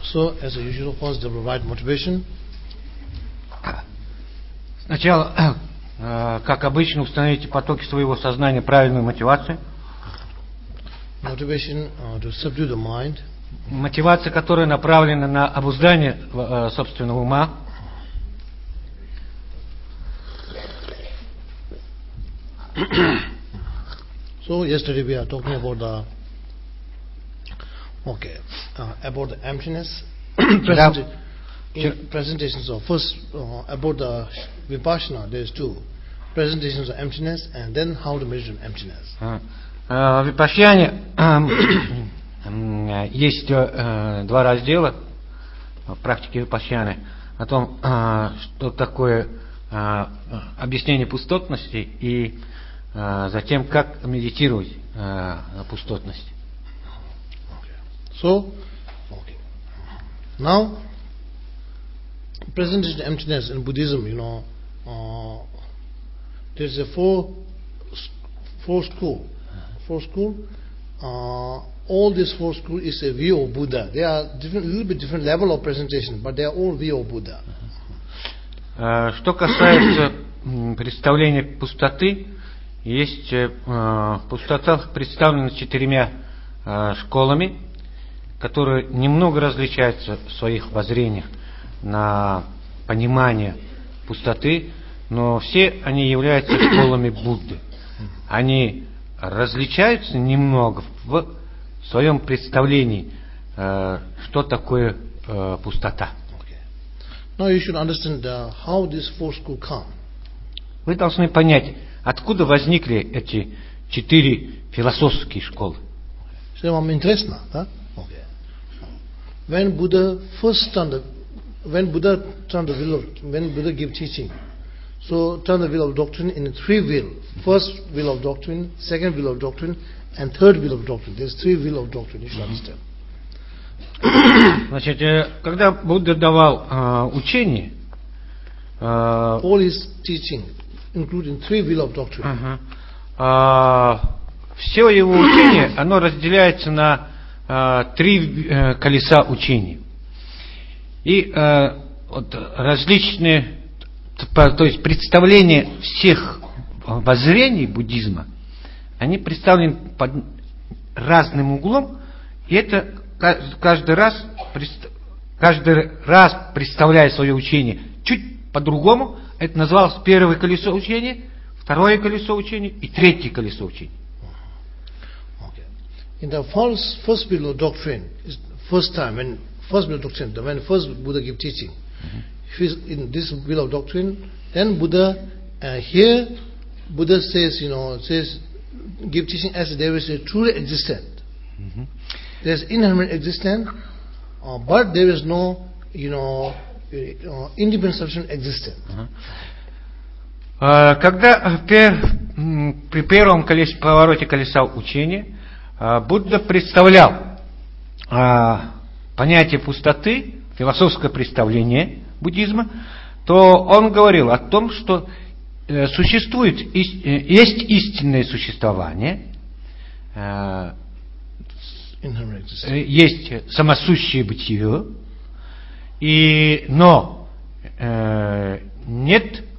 So, as usual, first they provide motivation. Сначала, как обычно, установите потоки своего сознания правильную мотивацию. Motivation to subdue the mind. Мотивация, которая направлена на обуздание собственного ума. So yesterday we are talking about the emptiness. Presentations of first about the vipassana. There is two presentations of emptiness, and then how to measure emptiness. В випашьяне есть два раздела в практике випашьяны о том, что такое объяснение пустотности и затем как медитировать на пустотность. So, now presentation of emptiness in Buddhism, there's a four school. All these four schools is a view of Buddha. They are different, a little bit different level of presentation, but they are all view of Buddha. Что касается представления пустоты, есть пустота представлена четырьмя школами, которые немного различаются в своих воззрениях на понимание пустоты, но все они являются школами Будды. Они различаются немного в своем представлении, что такое пустота. Now you should understand how this four schools come. Вы должны понять, откуда возникли эти четыре философские школы. Интересно, да? Okay. When Buddha gave teaching, so turn the wheel of doctrine in three wheel. First wheel of doctrine, second wheel of doctrine, and third wheel of doctrine. There's three wheel of doctrine. You should understand. Значит, когда Будда давал учение, all his teaching, including three wheel of doctrine. Все его учение, оно разделяется на три колеса учения. И различные, то есть представления всех воззрений буддизма, они представлены под разным углом, и это каждый раз представляя свое учение чуть по-другому. Это называлось первое колесо учения, второе колесо учения и третье колесо учения. In the first wheel of doctrine, is first time when first wheel of doctrine, when first Buddha gave teaching, in this wheel of doctrine, then Buddha Buddha says, give teaching as there is a truly existent. There is inherent existence, but there is no, independent sufficient existence. Когда при первом повороте колеса учения Будда представлял понятие пустоты, философское представление буддизма, то он говорил о том, что есть истинное существование, есть самосущее бытие, но нет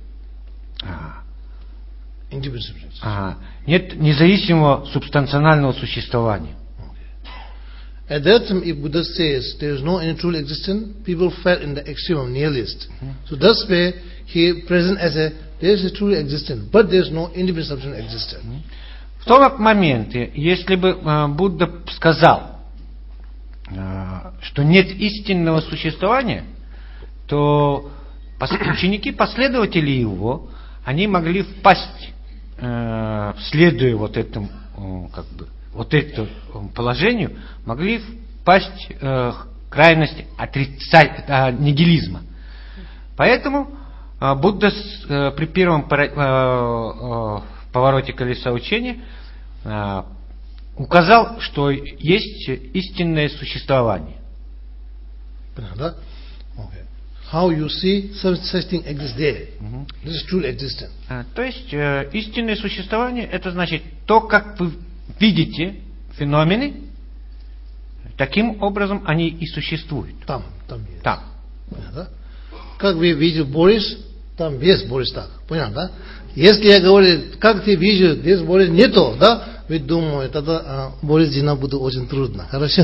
независимого субстанционального существования. At that time, if Buddha says there is no any true existence, people fell in the extreme of nihilist. So thus way he present as there is a true existence, but there is no independent sufficient existence. В том моменте, если бы Будда сказал, что нет истинного существования, то ученики, последователи его, они могли впасть, следуя этому положению, могли впасть в крайность нигилизма. Поэтому Будда при первом повороте колеса учения указал, что есть истинное существование. Понятно? Okay. How you see such thing exists there. This is true existence. То есть истинное существование, это значит то, как вы видите феномены, таким образом они и существуют. Там есть. Там. Понятно, да? Как вы видите Борис, там есть Борис так. Понятно, да? Если я говорю, как ты видишь, здесь Борис нету, да? Вы думаете, тогда Борис Дина будет очень трудно. Хорошо?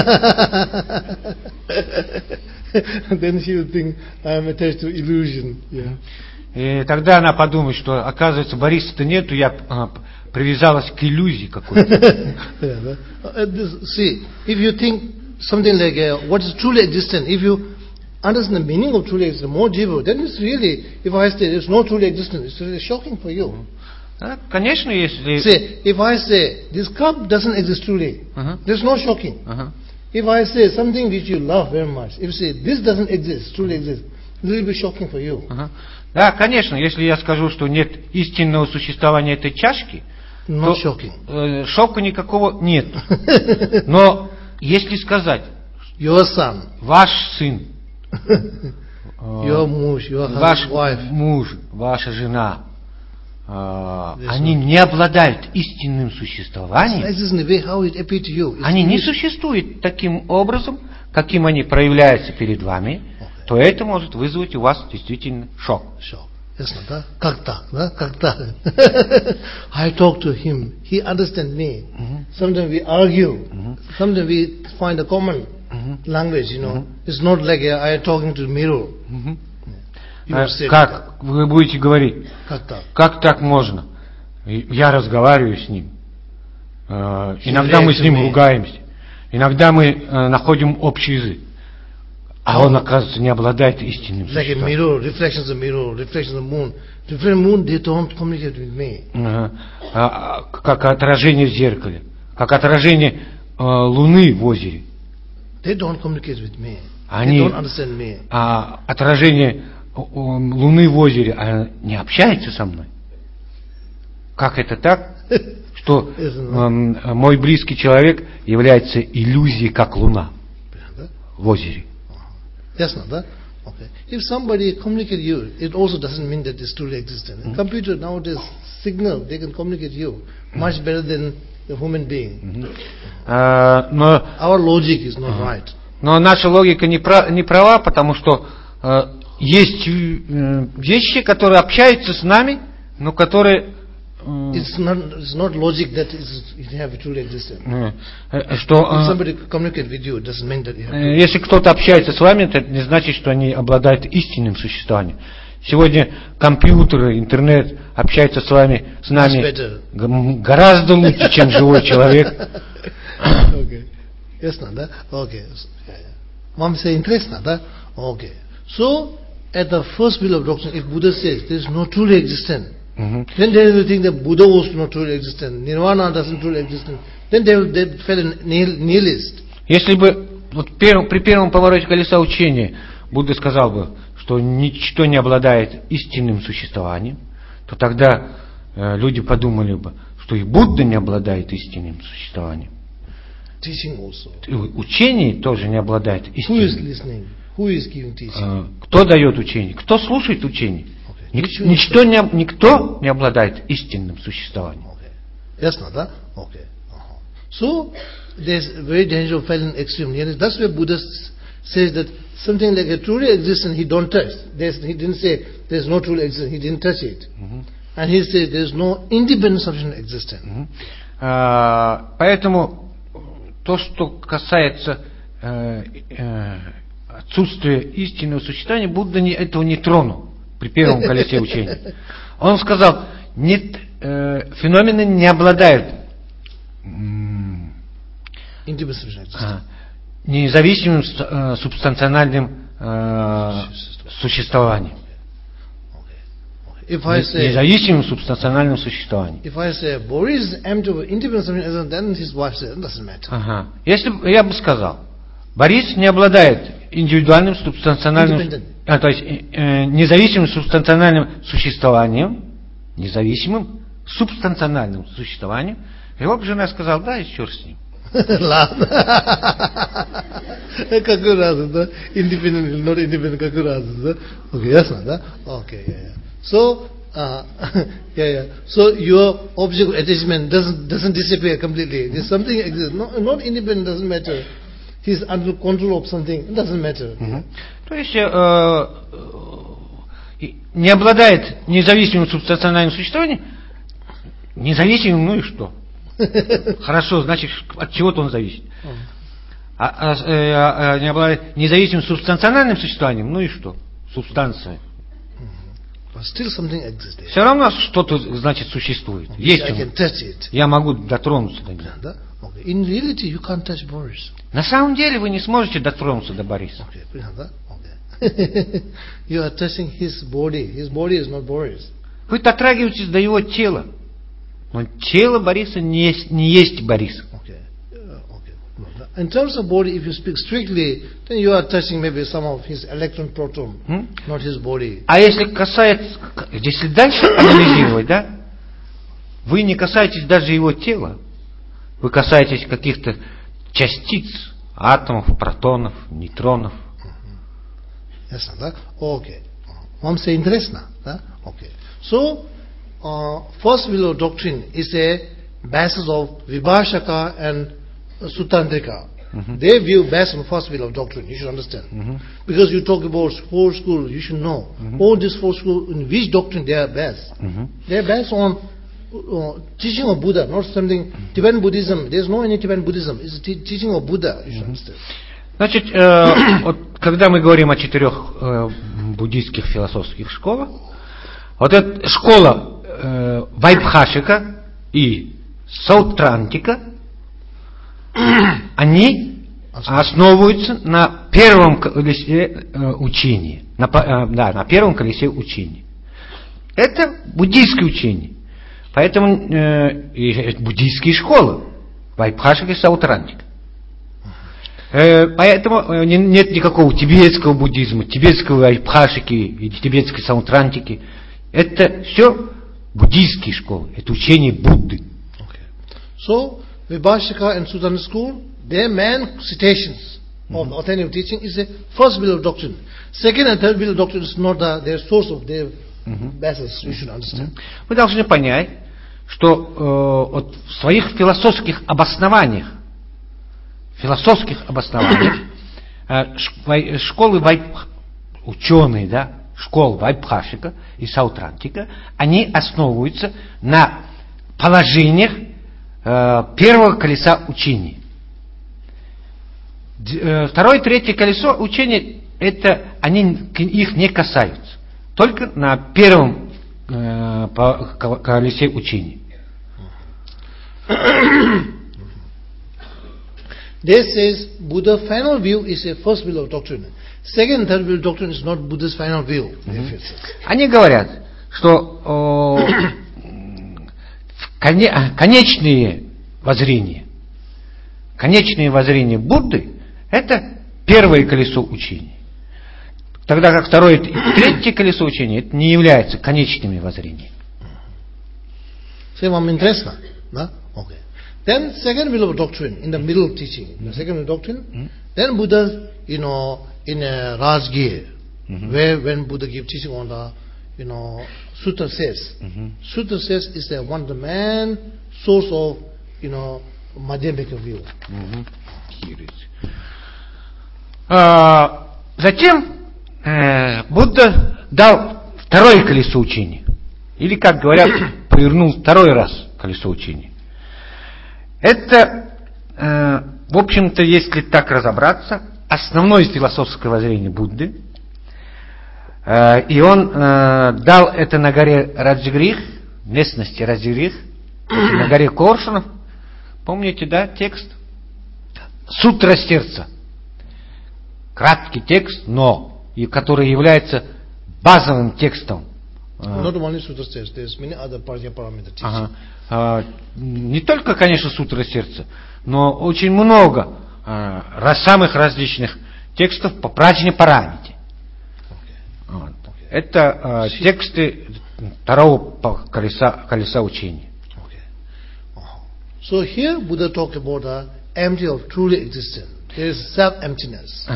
Then she will think I am attached to illusion. Yeah. И тогда она подумает, что, оказывается, Бориса-то нету, я привязалась к иллюзии какой-то. See, if you think something like what is truly existent, if you understand the meaning of truly existent more deeper, then it's really, if I say there's no truly existent, it's really shocking for you. Конечно, если... Say, if I say this cup doesn't exist truly, there's no shocking. If I say something which you love very much, if you say this doesn't exist, truly exist, it will be shocking for you. Да, конечно, если я скажу, что нет истинного существования этой чашки, то шока никакого нет. Но если сказать, your son, ваш сын, your муж, your ваш wife, муж, ваша жена, они не обладают истинным существованием, они не существуют таким образом, каким они проявляются перед вами, то это может вызвать у вас действительно шок. Ясно, да? Как так, да? Как так? I talk to him, he understands me. Sometimes we argue, sometimes we find a common language, you know. It's not like I am talking to mirror. Как вы будете говорить? Как так можно? Я разговариваю с ним. Иногда мы с ним ругаемся. Иногда мы находим общий язык. А он, оказывается, не обладает истинным существованием. Like a mirror, reflections of mirror, reflections of moon. Different moon, they don't communicate with me. Как отражение в зеркале. Как отражение луны в озере. They don't communicate with me. Они, they don't understand me. Отражение луны в озере не общается со мной. Как это так? Что мой близкий человек является иллюзией, как луна в озере. Ясно, да? Okay. If somebody communicates you, it also doesn't mean that it's truly existent. Computer nowadays signal, they can communicate you much better than the human being. Our logic is not right. Но наша логика не права, потому что есть вещи, которые общаются с нами, но которые It's not logic that it have truly existed. Что, if somebody communicate with you, it doesn't mean that you have. Если кто-то общается с вами, это не значит, что они обладают истинным существованием. Сегодня компьютеры, интернет общаются с вами, с нами гораздо лучше, чем живой человек. Okay. Ясно, да? Okay. Вам все интересно, да? Okay. So, at the first bill of doctrine, if Buddha says there is no truly existent, then they will think that Buddha was not truly existent, Nirvana doesn't truly exist. Then they fell in nihilist. Если бы при первом повороте колеса учения Будда сказал бы, что ничто не обладает истинным существованием, то тогда люди подумали бы, что и Будда не обладает истинным существованием. Учение тоже не обладает истинным. Кто дает учение? Кто слушает учение? Никто не обладает истинным существованием. Ясно, да? Okay. So, there's very dangerous fell in extreme. That's why Buddha says that something like a truly existent, he don't touch. He didn't say there's no truly existent, he didn't touch it. And he says there's no independent sufficient existence. Поэтому то, что касается отсутствия истинного существования, Будда этого не тронул при первом колесе учения. Он сказал, нет, феномены не обладают независимым субстанциональным существованием. Независимым субстанциональным существованием. Если я бы сказал, Борис не обладает индивидуальным субстанциональным, то есть независимым субстанциональным существованием, его бы жена сказала, да, и черт с ним. Ладно. Какой разница, да? Independent, not independent, какой разница, да? Окей, ясно, да? Окей, So, So your object of attachment doesn't disappear completely. There's something exists. Not independent doesn't matter. he's under control of something. It doesn't matter. То есть не обладает независимым субстанциональным существованием, независимым, ну и что? Хорошо, значит, от чего-то он зависит. Не обладает независимым субстанциональным существованием, ну и что? Субстанция. Все равно что-то, значит, существует. Есть он. Я могу дотронуться до него. In reality, you can't touch Boris. На самом деле вы не сможете дотронуться до Бориса. You are touching his body. His body is not Boris. Вы дотрагиваетесь до его тела. Но тело Бориса не есть Борис. In terms of body, if you speak strictly, then you are touching maybe some of his electron proton, not his body. А если касается, если дальше анализировать, да, вы не касаетесь даже его тела, вы касаетесь каких-то частиц, атомов, протонов, нейтронов. Ясно, да? Окей. Вам все интересно, да? Окей. So, first wheel of doctrine is a basis of Vibhashaka and Sutantrika. They view based on first wheel of doctrine. You should understand. Because you talk about four schools, you should know. All these four schools, in which doctrine they are based? They are based on teaching of Buddha, not something Tibetan Buddhism. There is no any Tibetan Buddhism. It's teaching of Buddha. You should understand. Значит, вот, когда мы говорим о 4 буддийских философских школах, вот эта школа Вайбхашика и Саутрантика, они основываются на первом колесе учения. На первом колесе учения. Это буддийское учение. Поэтому буддийские школы Вайбхашика и Саутрантика. Поэтому нет никакого тибетского буддизма, тибетского Вайбхашики и тибетской Саутрантики. Это все буддийские школы, это учение Будды. So, Vibhashika and Sutantra school, their main citations of authentic teaching is the first wheel of doctrine. Second and third wheel of doctrine is not their source of their basis. You should understand. Вы должны понять, что вот в своих философских обоснованиях школы ученые, да, школ Вайбхашика и Саутрантика, они основываются на положениях первого колеса учения. Второе и третье колесо учения, это они их не касаются. Только на первом колесе учения. This says Buddha's final view is a first wheel of doctrine. Second and third wheel of doctrine is not Buddha's final view. Они говорят, что конечные воззрения Будды – это первое колесо учения. Тогда как второе и третье колесо учения это не являются конечными воззрениями. Все вам интересно? Да? Okay. Then second wheel of doctrine, in the middle of teaching, the second wheel of doctrine, then Buddha, in a Rajgir, where when Buddha gives teaching on the, Sutta says, Sutta says is the one, the main source of, Madhyamika view. Затем Будда дал второе колесо учения. Или, как говорят, повернул второй раз колесо учения. Это, в общем-то, если так разобраться, основное философское воззрение Будды. И он дал это на горе Раджгрих, местности Раджгрих, на горе Коршунов. Помните, да, текст? Сутра сердца. Краткий текст, но и который является базовым текстом. Not only Sutra says, there's many other Paramita teachings. Не только, конечно, Сутра сердца, но очень много самых различных текстов по праджне Парамите. Это тексты второго колеса учения. So here Buddha talked about the empty of truly existence. There is self-emptiness.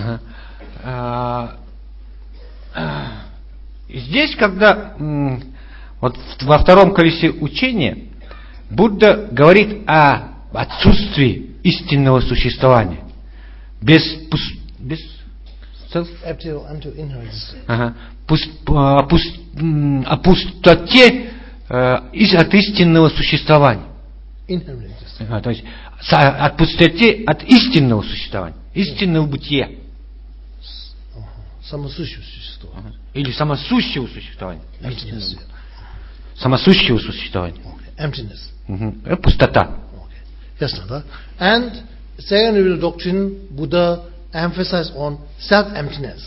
Здесь, когда вот во втором колесе учения Будда говорит о отсутствии истинного существования. о пустоте от истинного существования. То есть от пустоте от истинного существования, истинного бытия. Самосущего существования. Или самосущего существования. Самосущего существования. Emptiness. Пустота. Yes, no, and second level doctrine, Buddha emphasized on self-emptiness.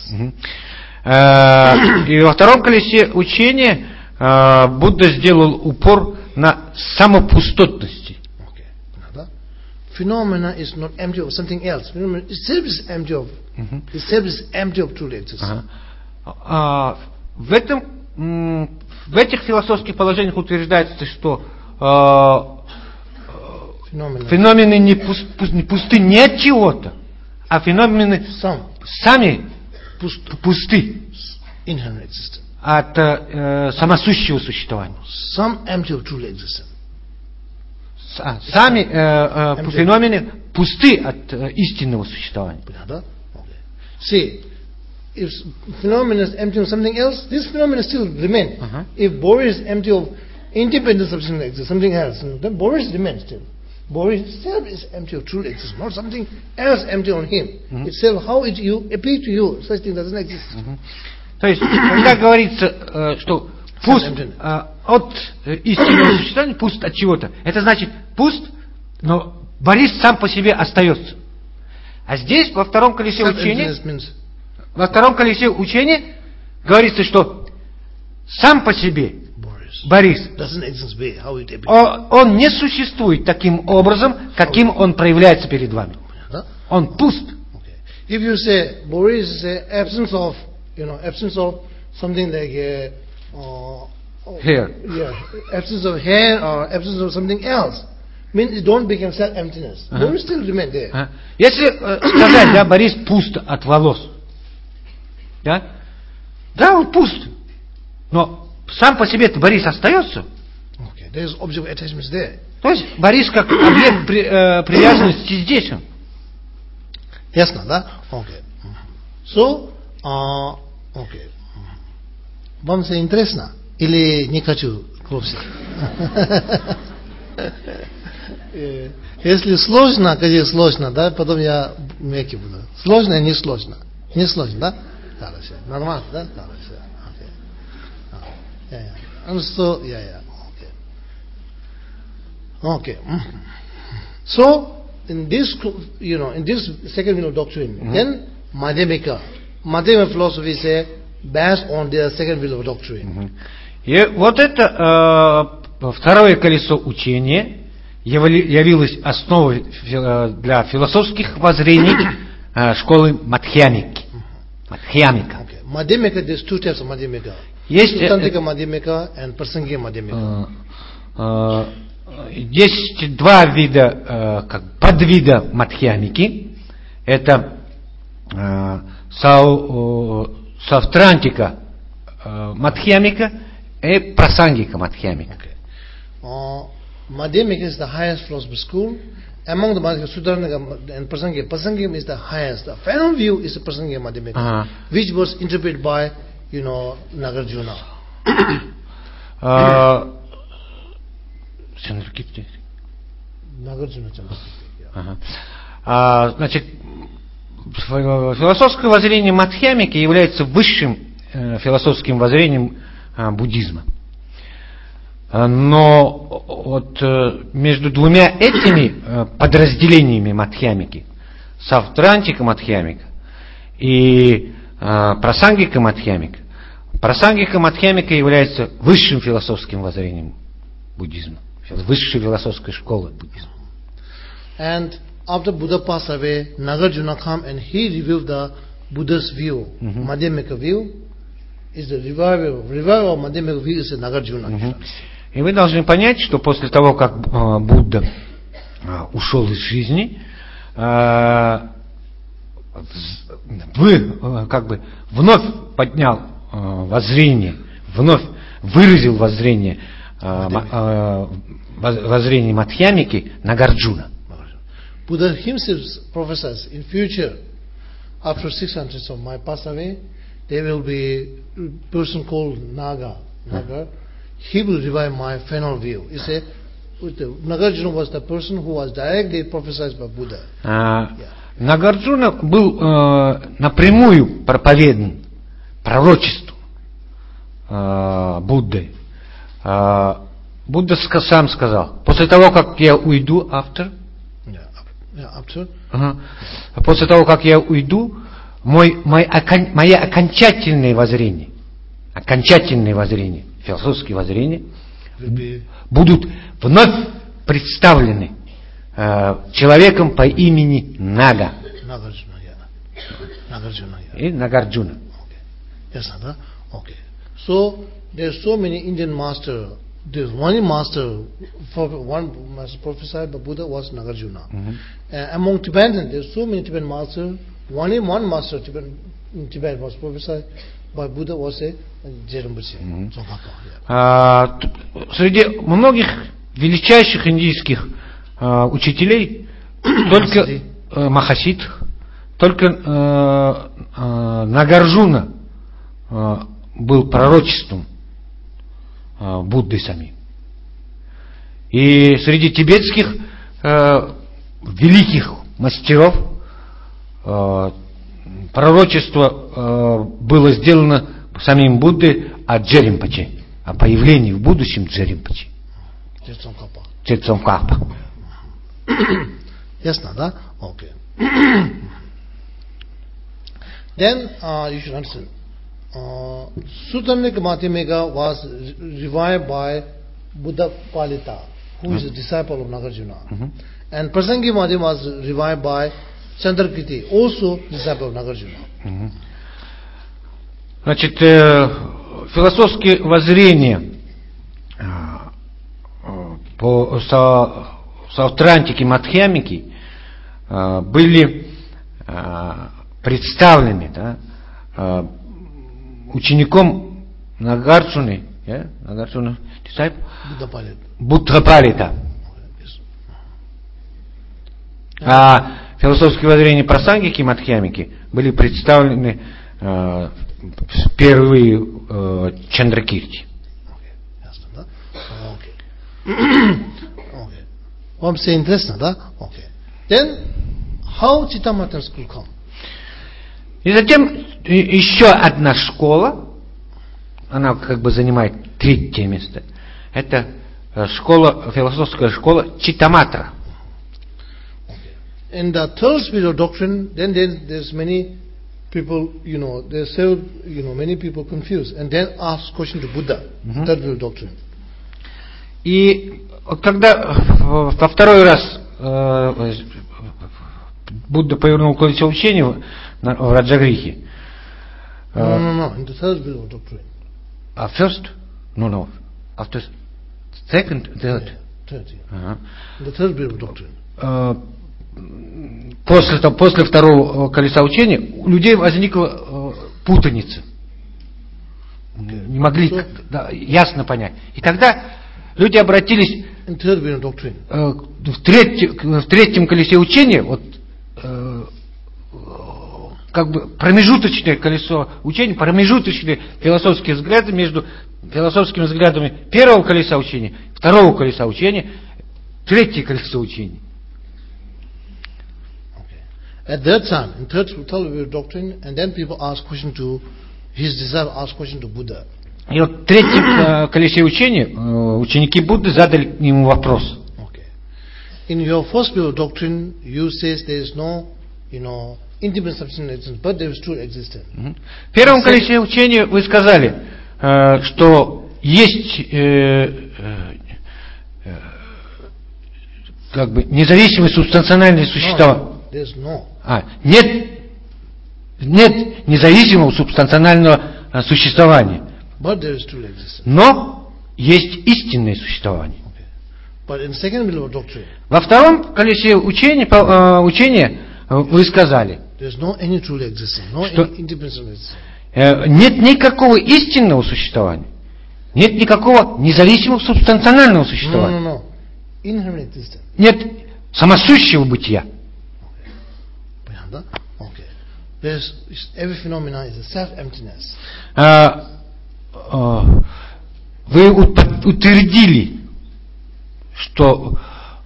И во втором колесе учения Будда сделал упор на самопустотности. Phenomena is not empty of something else. Phenomena itself is empty of. Itself is empty of true existence. В этих философских положениях утверждается, что феномены не пусты не от чего-то, а феномены сами пусты от самосущего существования. Сами феномены пусты от истинного существования. See, if phenomena is empty of something else, this phenomena still remain. If body is empty of independent substance exists, something else, then body remains still. Body itself is empty of true existence, not something else empty on him. Itself, how it you appear to you, such thing doesn't exist. То есть, когда говорится, что пуст от истинного существования, пуст от чего-то, это значит пуст, но Борис сам по себе остается. А здесь, во втором колесе учения, говорится, что сам по себе Борис, он не существует таким образом, каким он проявляется перед вами. Он пуст. If you say Boris is absence of something like hair, absence of hair or absence of something else, means it don't become self-emptiness. Boris still remain there. Если сказать, да, Борис пуст от волос, да, он пуст, но сам по себе Борис остается. There is object attachment there. То есть Борис как объект привязанности здесь он. Ясно, да? Okay. So, okay. Вам все интересно? Или не хочу вовсе? Если сложно, скажи сложно, да, потом я мягкий буду. Сложно, не сложно. Не сложно, да? Хорошо. Нормально, да? Хорошо. So, okay. So, in this, in this second view of doctrine, then Madhyamika philosophy say based on their second view of doctrine. И вот это второе колесо учения явилось основой для философских воззрений школы Мадхьямики. Мадхьямика. Madhyamika, there's two types of Madhyamika. Есть Tantrika Madhyamika and Prasangika Madhyamika. Есть два вида, подвида Мадхьямики. Это Саутрантика Мадхьямика и Прасангика Мадхьямика. Madhyamika is the highest philosophy school. Among the Madhyamika, Sudharnika and Prasangika, Prasangika is the highest. The final view is the Prasangika Madhyamika, which was interpreted by, Nagarjuna. Значит, философское воззрение Мадхьямики является высшим философским воззрением буддизма. Но вот между двумя этими подразделениями Мадхьямики, Саутрантика Мадхьямика и Прасангика Мадхьямика, Прасангика Мадхьямика является высшим философским воззрением буддизма, высшей философской школы буддизма. And after Buddha passed away, Nagarjuna came and he reviewed the Buddha's view, Madhyamika view. Is the revival of Madhyamika view is Nagarjuna. И вы должны понять, что после того, как Будда ушел из жизни, вновь поднял воззрение, вновь выразил воззрение Мадхьямики Нагарджуна. Buddha himself prophesies in future, after 600 of my pass away, there will be a person called Naga. He will revive my final view. He said, Nagarjuna was the person who was directly prophesied by Buddha. Нагарджуна был напрямую проповедан пророчеству Будды. Будда сам сказал, после того, как я уйду, после того, как я уйду, мои окончательные воззрения, философские воззрения, будут вновь представлены человеком по имени Нага. И Нагарджуна. Okay. So there's so many Indian masters. There's one master prophesied by Buddha was Nagarjuna. Among Tibetans, there's so many Tibetan masters. One master in Tibet was prophesied by Buddha was a Jerambachi. Среди многих величайших индийских учителей только Махасид, только Нагарджуна был пророчеством Будды самим. И среди тибетских великих мастеров пророчество было сделано самим Буддой о Джеримпаче, о появлении в будущем Джеримпаче. Цецомкапа. Ясно, да? Okay. Then you should understand. Sutamika Madhyamika was revived by Buddha Palita, who is a disciple of Nagarjuna. And Prasangi Madhyam was revived by Chandrakirti, also disciple of Nagarjuna. Значит, философские воззрения по Саутрантике Мадхьямики были представлены, да, учеником Нагарджуны, Буддхапалита. А философские воззрения Прасангики и Мадхьямики были представлены впервые Чандракирти. Вам все интересно, да? Okay. Then, how Chittamatam school come? И затем еще одна школа, она как бы занимает третье место. Это школа, философская школа Читтаматра. In the third spiritual doctrine, then there's many people, there's several, many people confused, and then ask question to Buddha. Third spiritual doctrine. И когда во второй раз Будда повернул колесо учения в Раджагрихе. No, in the third spiritual doctrine. First? No. After second, third. Third, yeah. The third spiritual doctrine. После второго колеса учения у людей возникла путаница. Не могли ясно понять. И тогда люди обратились в третьем колесе учения, вот, как бы промежуточное колесо учения, промежуточные философские взгляды между философскими взглядами первого колеса учения, второго колеса учения, третье колесо учения. At that time, in third doctrine, and then people ask question to his disciple, ask question to Buddha. И вот в третьем колесе учения ученики Будды задали ему вопрос. Okay. In your first doctrine, you say there is no, independent substance existence, but there is true existence. В первом колесе учения вы сказали, что есть как бы независимое субстанциональное существование. Нет независимого субстанционального существования. Но есть истинное существование. Во втором колесе учения вы сказали, что нет никакого истинного существования, нет никакого независимого субстанционального существования, нет самосущего бытия. Okay. Every phenomena is a self-emptiness. Вы утвердили, что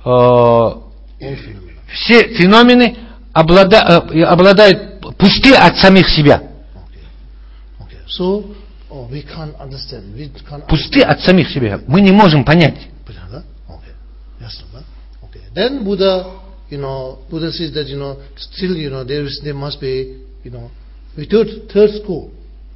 все феномены обладают пусты от самих себя. Okay. So, we can't understand. Пусты от самих себя. Мы не можем понять. Okay. Yes, okay. Then Buddha says that still there must be third school,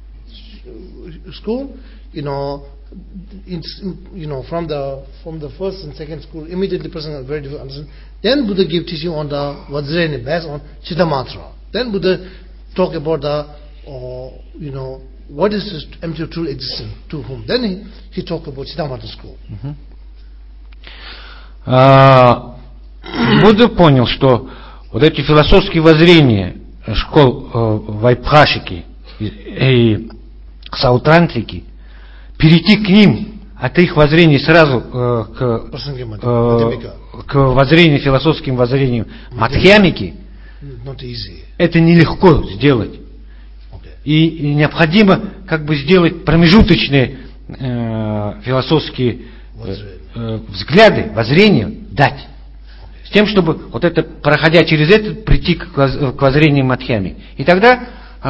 from the first and second school, immediately person is very difficult to understand. Then Buddha gave teaching on the Vajrayana, based on Chittamatra. Then Buddha talk about the what is this empty true existence to whom. Then he talked about Chittamatra school. Будда понял, что вот эти философские воззрения школ Вайбхашики и Саутрантики, перейти к ним, от их воззрений сразу к воззрению, философским воззрениям Мадхьямики, это нелегко сделать. И необходимо сделать промежуточные философские взгляды, воззрения дать. С тем, чтобы вот это, проходя через это, прийти к воззрению Мадхьями. И тогда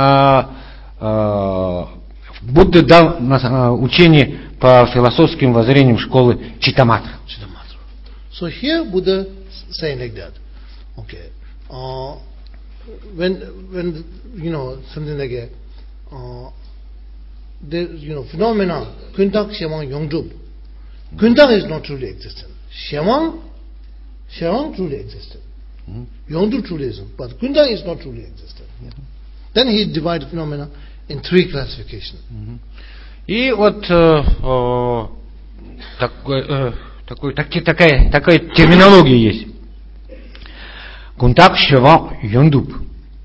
Будда дал учение по философским воззрениям школы Читтаматра. So here Buddha saying like that. Okay. When something like a phenomena, Kuntak, Shamang, Yongdub. Kuntak is not truly existent. Shamang truly existent. Yongdub truly isn't. But Kuntak is not truly existent. Then he divided phenomena in three classifications. И вот такая терминология есть. Кунтак, Шава, Йондуб.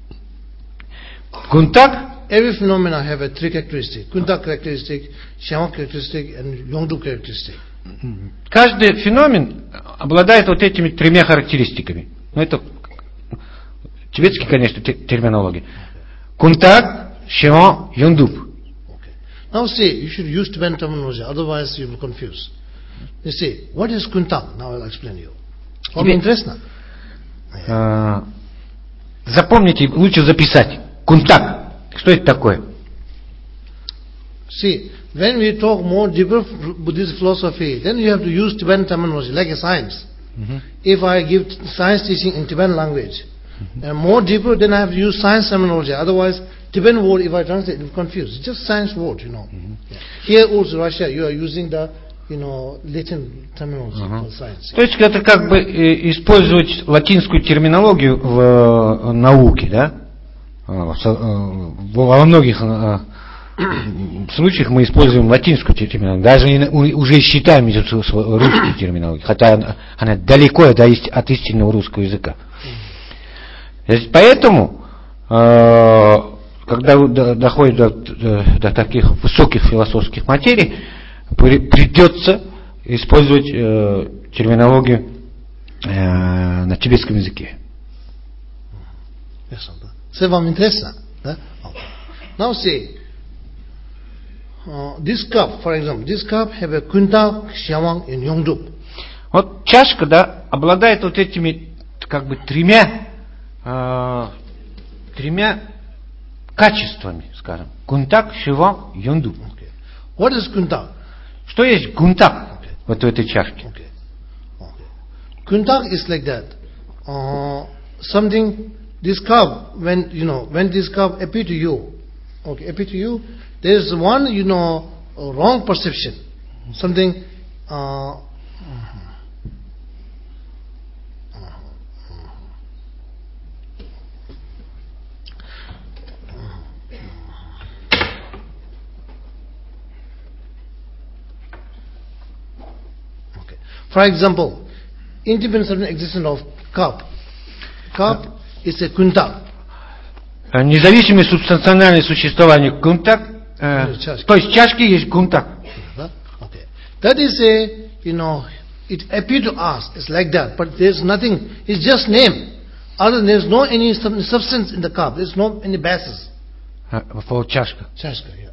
Кунтак. Every phenomena have a three characteristics. Kuntak characteristic, Shama characteristic, and Yongdub characteristic. Каждый феномен обладает вот этими тремя характеристиками. Ну это тибетская, конечно, терминология. Кунтак, Шава, Йондуб. Now see, you should use Tibetan terminology, otherwise you will confuse. You see, what is Kuntak? Now I'll explain you. Очень интересно. Запомните, лучше записать. Кунтак. Что это такое? See, when we talk more deeper Buddhist philosophy, then you have to use Tibetan terminology, like a science. If I give science teaching in Tibetan language, and more deeper, then I have to use science terminology. Otherwise, Tibetan word, if I translate, it will confuse. It's just science word, Here also, Russia, you are using the, Latin terminology for science. То есть это использовать латинскую терминологию в науке, да? Во многих случаях мы используем латинскую терминологию, даже уже считаем русскую терминологию, хотя она далеко от истинного русского языка. Поэтому, когда доходит до таких высоких философских материй, придется использовать терминологию на тибетском языке. Все вам интересно? Да? Now see, this cup, for example, this cup have a Kuntak, Shamang, and Yongdub. Вот чашка, да, обладает вот этими тремя качествами, скажем. Кунтак, Шивам, Йондуб. What is Kuntak? Что есть кунтак вот в этой чашке? Kuntak is like that. Something, this cup, when this cup appear to you, there is one, wrong perception. Something, for example, independent existence of cup. Cup is a kuntak. Независимое субстанциональное существование кунтак, то есть чашки есть кунтак. Okay. That is it appears to us, it's like that, but there's nothing, it's just name. Other than there's no any substance in the cup. There's no any basis. Чашка. Чашка, yeah.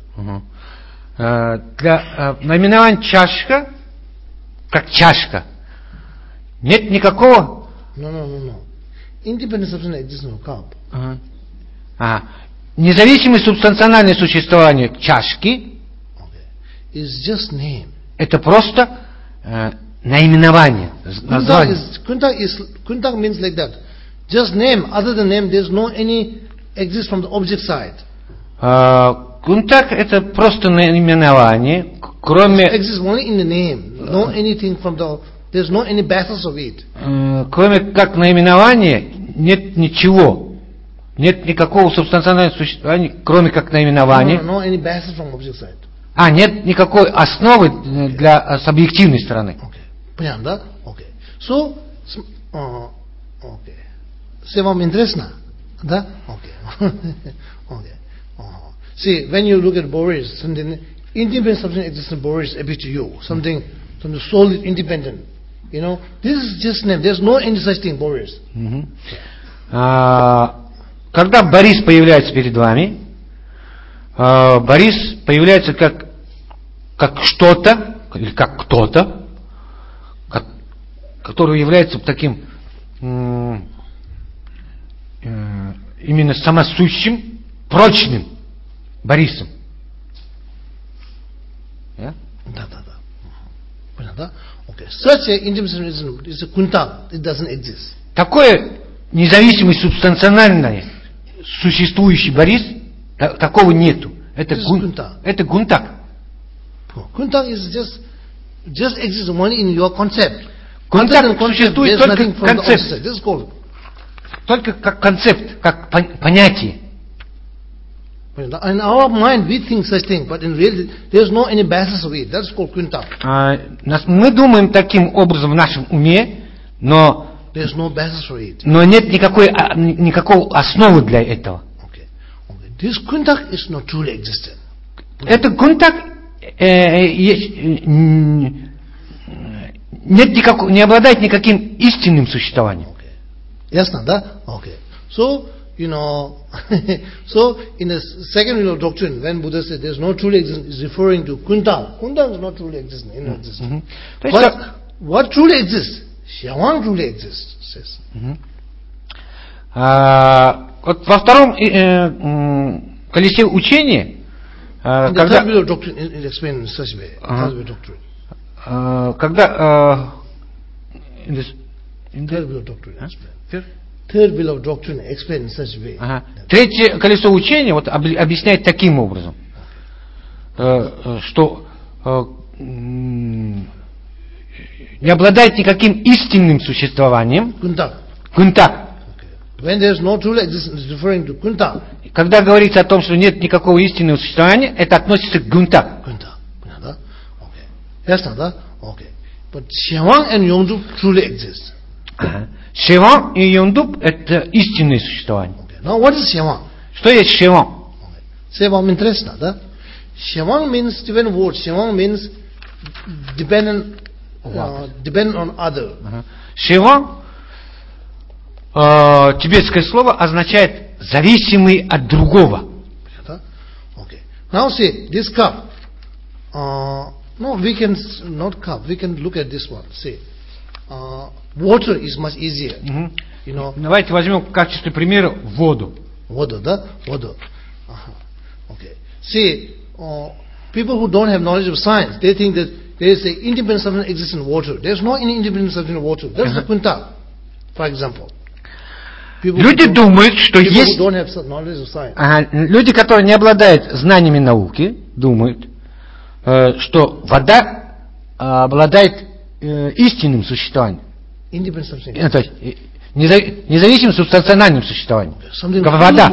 Для наименования чашка, как чашка, нет никакого... No. Independent substance exists in a cup. Независимое субстанциональное существование чашки is just name. Это просто наименование, название. Kuntak means like that. Just name. Other than name, there's no any exists from the object side. Кунтак это просто наименование, кроме... Exists only in the name. No anything from the... There's no any basis of it. Кроме как наименования нет ничего. Нет никакого субстанционального существования, кроме как наименования. No any basis from object side. Нет никакой основы с объективной стороны. Понятно, да? Okay. So, okay. Все вам интересно? Да? Okay. Okay. See, when you look at Boris, something independent substance exists in Boris appears to you. Something solid, independent. You know, this is just name. There's no any such thing, Boris. Когда Борис появляется перед вами, Борис появляется как что-то, или как кто-то, который является таким именно самосущим, прочным Борисом. Да. Понятно? Okay. Such a intimacy is a kuntak. It doesn't exist. Такое независимое субстанциональное существующий Борис, такого нету. Это гунтак. Kuntak is just exists only in your concept. Гунтак существует только как концепт. Только как концепт, как понятие. In our mind we think such thing, but in reality there's no any basis of it. That's called kuntak. Мы думаем таким образом в нашем уме, но there's no basis for it. Но нет никакой основы для этого. Okay. This kuntak is not truly existent. Это гунтак не обладает никаким истинным существованием. Ясно, да? Okay. So, you know, so in the second rule of doctrine, when Buddha said there's no truly existence, is referring to kuntak. Kuntak is not truly existent. But what truly exists? Shyavam truly exists, says. Вот во втором колесе учения, когда третье колесо учения вот объясняет таким образом, что не обладает никаким истинным существованием. Кунтак. Когда говорится о том, что нет никакого истинного существования, это относится к гунтак. Ясно, да? Okay. But Shyavam and Yongdup truly exist. Шьявам и Йондуп это истинное существование. Now what is Shyavam? Что есть Шьявам? Вам интересно, да? Shyavam means different word. Shyavam means dependent on other. Шьявам тибетское слово означает зависимый от другого. Okay. Now see this cup. No, we can not cup. We can look at this one. See, water is much easier. You know. Давайте возьмем в качестве примера воду. Воду, да? Воду. Okay. See, people who don't have knowledge of science, they think that there is an independent substance exists in water. There is no any independent substance in water. That's the kuntak, for example. Люди думают, что есть... Люди, которые не обладают знаниями науки, думают, что вода обладает истинным существованием. То есть независимым субстанциональным существованием. Вода.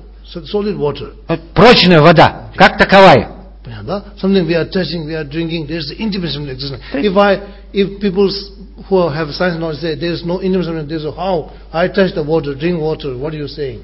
Прочная вода, как таковая. Something we are touching, we are drinking, there is the intimacy of existence. If people who have science knowledge say there is no intimacy, they say, how I touch the water, drink water, what are you saying?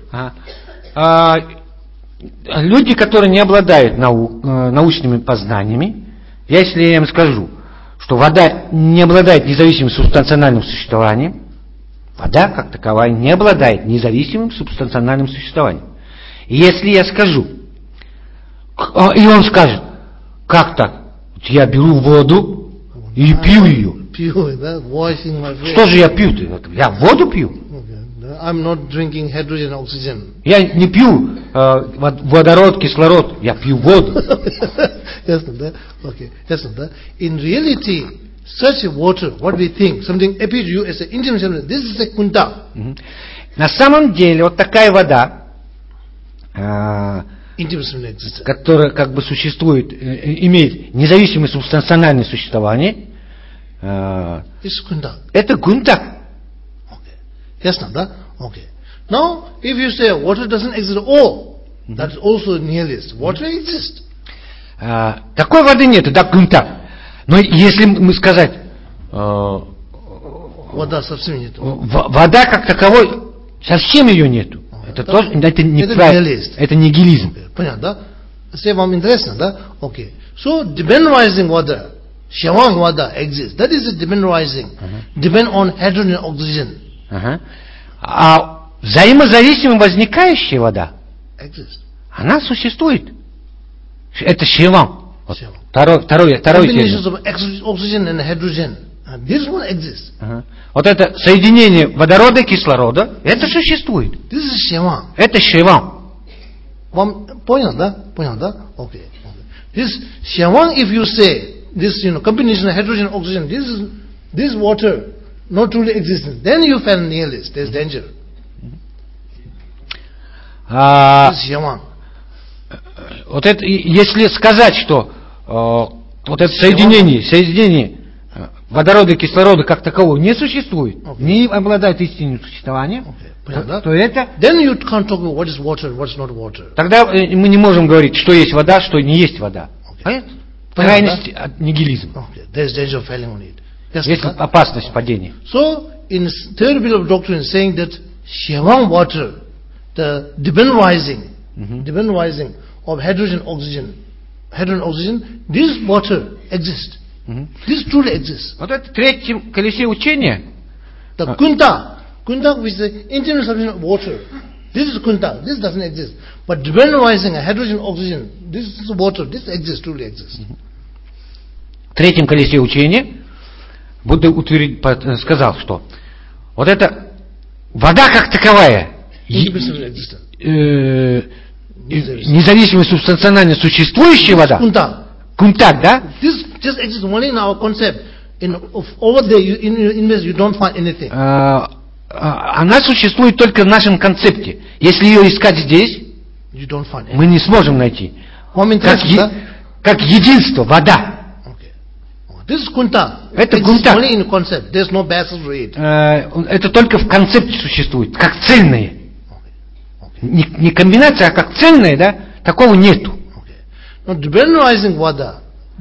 Люди, которые не обладают научными познаниями, если я им скажу, что вода не обладает независимым субстанциональным существованием, вода как таковая не обладает независимым субстанциональным существованием. И если я скажу, и он скажет, как так? Я беру воду и пью ее. Что же я пью-то? Я воду пью. I'm not drinking hydrogen, oxygen. Я не пью водород, кислород. Я пью воду. Yes, okay. Yes, in reality, such a water, what we think, something appears to you as an intimate substance. This is a kunta. На самом деле, вот такая вода, которая как бы существует, имеет независимое субстанциональное существование, это гунтак. Yes, да? Okay. Now, if you say water doesn't exist at all, that's also nihilist. Water exists. Такой воды нет, это гунтак. Но если мы сказать, вода совсем нет. Вода как таковой, совсем ее нету. Это тоже, это неправильно. Это нигилизм. Понятно, да? Say вам интересно, да? Okay. So, dependrizing water, shawang water exists. That is a dependrizing. Depend on hydrogen and oxygen. А взаимозависимо возникающая вода, она существует. Это шеван. Вот. Второе Oxygen and hydrogen. This one exists. Вот это соединение водорода и кислорода, это существует. This is шеван. Это шеван. Вам понял, да? Понял, да? Okay. This шеван, if you say this, combination of hydrogen and oxygen, this water not truly existent, then you fell nihilist. There's danger. Вот это, если сказать, что вот это соединение водорода и кислорода как такового не существует, не обладает истинным существованием, то это... Then you can't talk about what is water, what's not water. Тогда мы не можем говорить, что есть вода, что не есть вода. Крайность нигилизм. There's danger of falling on it. Есть опасность падения. So, in third bill of doctrine saying that Shevang water, the dependrizing of hydrogen, oxygen, this water exists. This truly exists. Вот это в третьем колесе учения. The kunta which is the intimate substance of water. This is kunta. This doesn't exist. But dependrizing a hydrogen, oxygen, this is water. This exists, truly exists. В третьем колесе учения Будда сказал, что вот эта вода как таковая, независимая субстанционально существующая вода, кунтак, да? This just exists only in our concept. Over there, you don't find anything. Она существует только в нашем концепте. Если ее искать здесь, мы не сможем найти. Как единство, вода. This is kunta. Это гунтак. Only in concept. There's no basis for it. Это только в концепте существует, как цельное. Не комбинация, а как цельное, да? Такого нету. Now, dependrizing water,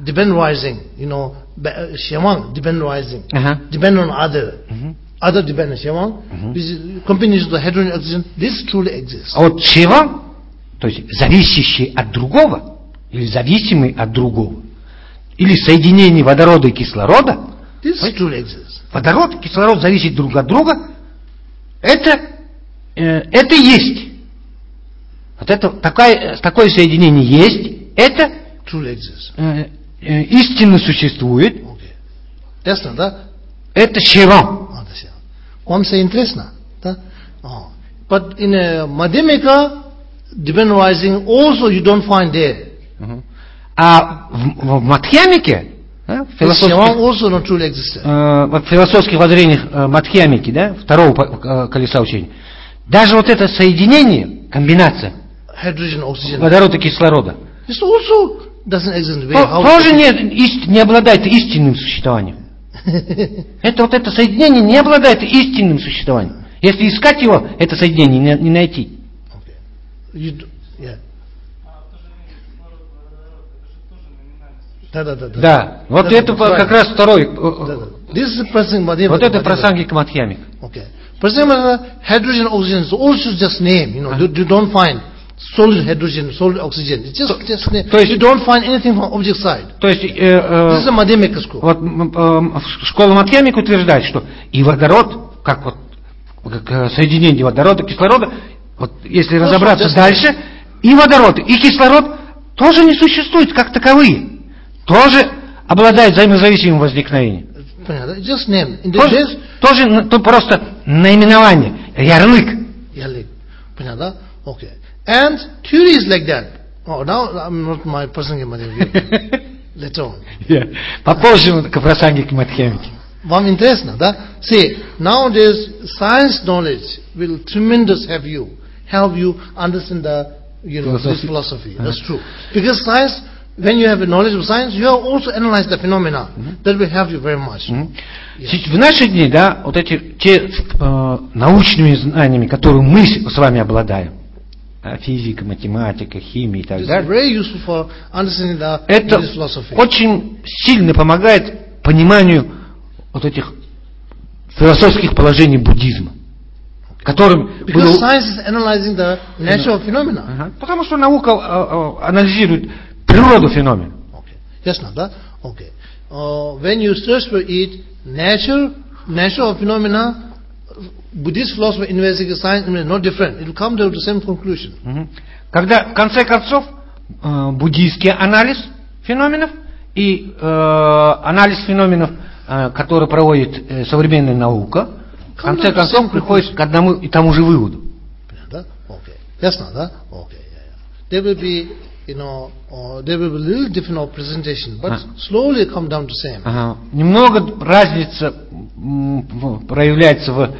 shevang, dependrizing, depend on other depend on shevang, combination of hydrogen and oxygen, this truly exists. А вот шеван, то есть зависящий от другого, или зависимый от другого, или соединение водорода и кислорода, водород и кислород зависят друг от друга, это есть. Вот это такое соединение есть, это истинно существует. Ясно, да? Это шеван. Вам все интересно, да? But in Madhyamika, dependrizing also you don't find there. А в Мадхьямике, в философских воззрениях Мадхьямики, да, второго колеса учения, даже вот это соединение, комбинация водорода и кислорода, тоже не обладает истинным существованием. Это соединение не обладает истинным существованием. Если искать его, это соединение не найти. Да. Вот это как раз второй. Вот это прасангика Мадхьямика. Hydrogen, oxygen is also just name. You don't find solid hydrogen, solid oxygen. It's just name. You don't find anything from object side. То есть, this is a Madhyamika school. Вот школа Мадхьямика утверждает, что и водород, как вот соединение водорода, кислорода, вот если разобраться дальше, и водород, и кислород тоже не существуют как таковые, тоже обладают взаимозависимым возникновением. Just name. Тоже просто наименование, ярлык. Понятно? Okay. And theory is like that. Oh, now I'm not my personal view. Later on. Попозже к прасангике Мадхьямики. Вам интересно, да? See, nowadays science knowledge will tremendous help you understand the this philosophy. That's true. Because science, when you have a knowledge of science, you have also analyzed the phenomena. That will help you very much. В наши дни, да, вот эти те научными знаниями, которые мы с вами обладаем, физика, математика, химия и так далее, это очень сильно помогает пониманию вот этих философских положений буддизма, которым потому что наука анализирует природу феномена. Ясно, да? Okay. When you search for it, nature of phenomena, Buddhist philosophy investigating science is not different. It will come to the same conclusion. Когда в конце концов буддийский анализ феноменов и анализ феноменов, который проводит современная наука, в конце концов приходит к одному и тому же выводу. Да? Okay. Ясно, да? Okay. There will be, there will be a little different presentation, but slowly come down to same. Немного разница проявляется в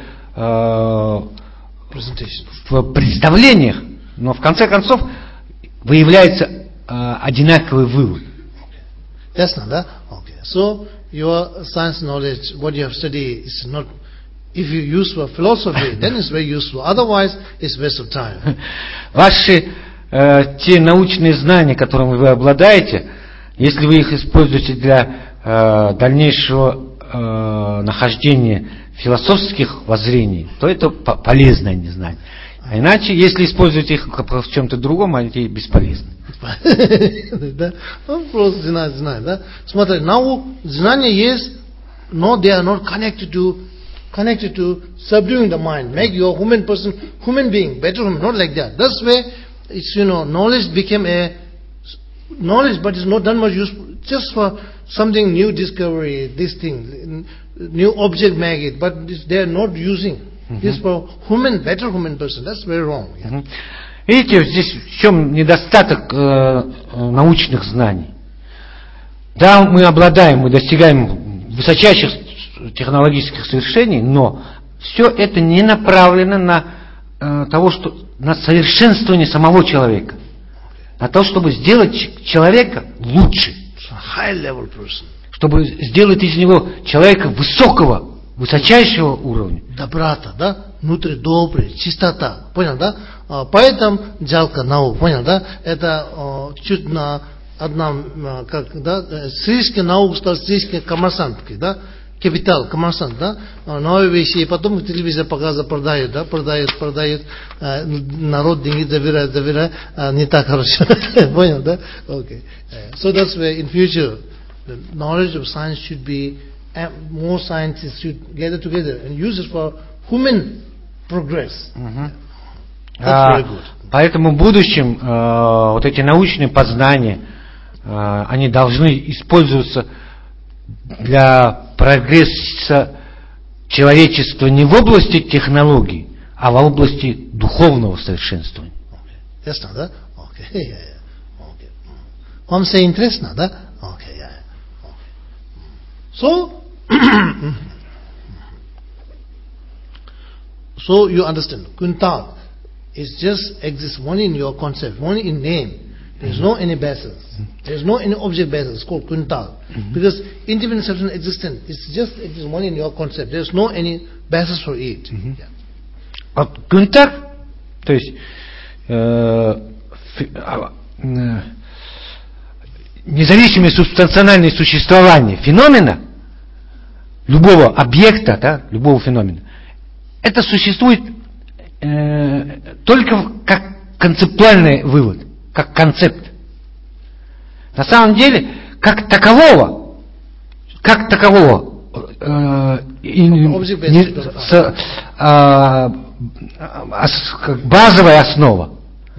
представлениях, но в конце концов выявляется одинаковый вывод. Ясно, да? Okay. So your science knowledge, what you have studied, is not. If you use for philosophy, then it's very useful. Otherwise, it's waste of time. Ваши те научные знания, которыми вы обладаете, если вы их используете для дальнейшего нахождения философских воззрений, то это полезное незнание. А иначе, если используете их в чем-то другом, они бесполезны. Да, просто знание, да. Смотри, знания есть, но they are not connected to subduing the mind, make your human being, better human, not like that. That's where it's, knowledge became a knowledge, but it's not done much use just for something new discovery, this thing, new object make it, but they are not using this for better human person. That's very wrong. Yeah. Видите, здесь в чем недостаток научных знаний. Да, мы достигаем высочайших технологических совершений, но все это не направлено на на совершенствование самого человека, на то, чтобы сделать человека лучше, чтобы сделать из него человека высокого, высочайшего уровня. Доброта, да? Внутри добрый, чистота. Понял, да? Поэтому жалко наук, понял, да? Это чуть на одном, сирийский наук стал сирийской коммерсанткой, да? Капитал, коммерсант, да? Новые вещи, и потом телевизор показывает, продают, да? Продают, народ деньги доверяет, не так хорошо. Понял, да? Okay. So that's why in future, the knowledge of science should be, more scientists should gather together and use it for human progress. That's very good. Поэтому в будущем вот эти научные познания, они должны использоваться для прогресса человечества не в области технологий, а в области духовного совершенствования. Ясно, да? Окей. Вам все интересно, да? Окей. So you understand, Kuntal is just exists only in your concept, only in name. There is no any basis. There is no any object basis. It's called Kuntal. Because independent substance existence is just exists only in your concept. There is no any basis for it. Кунтар, то есть независимое субстанциональное существование феномена, любого объекта, да, любого феномена, это существует только как концептуальный вывод, как концепт. На самом деле, как такового базовая основа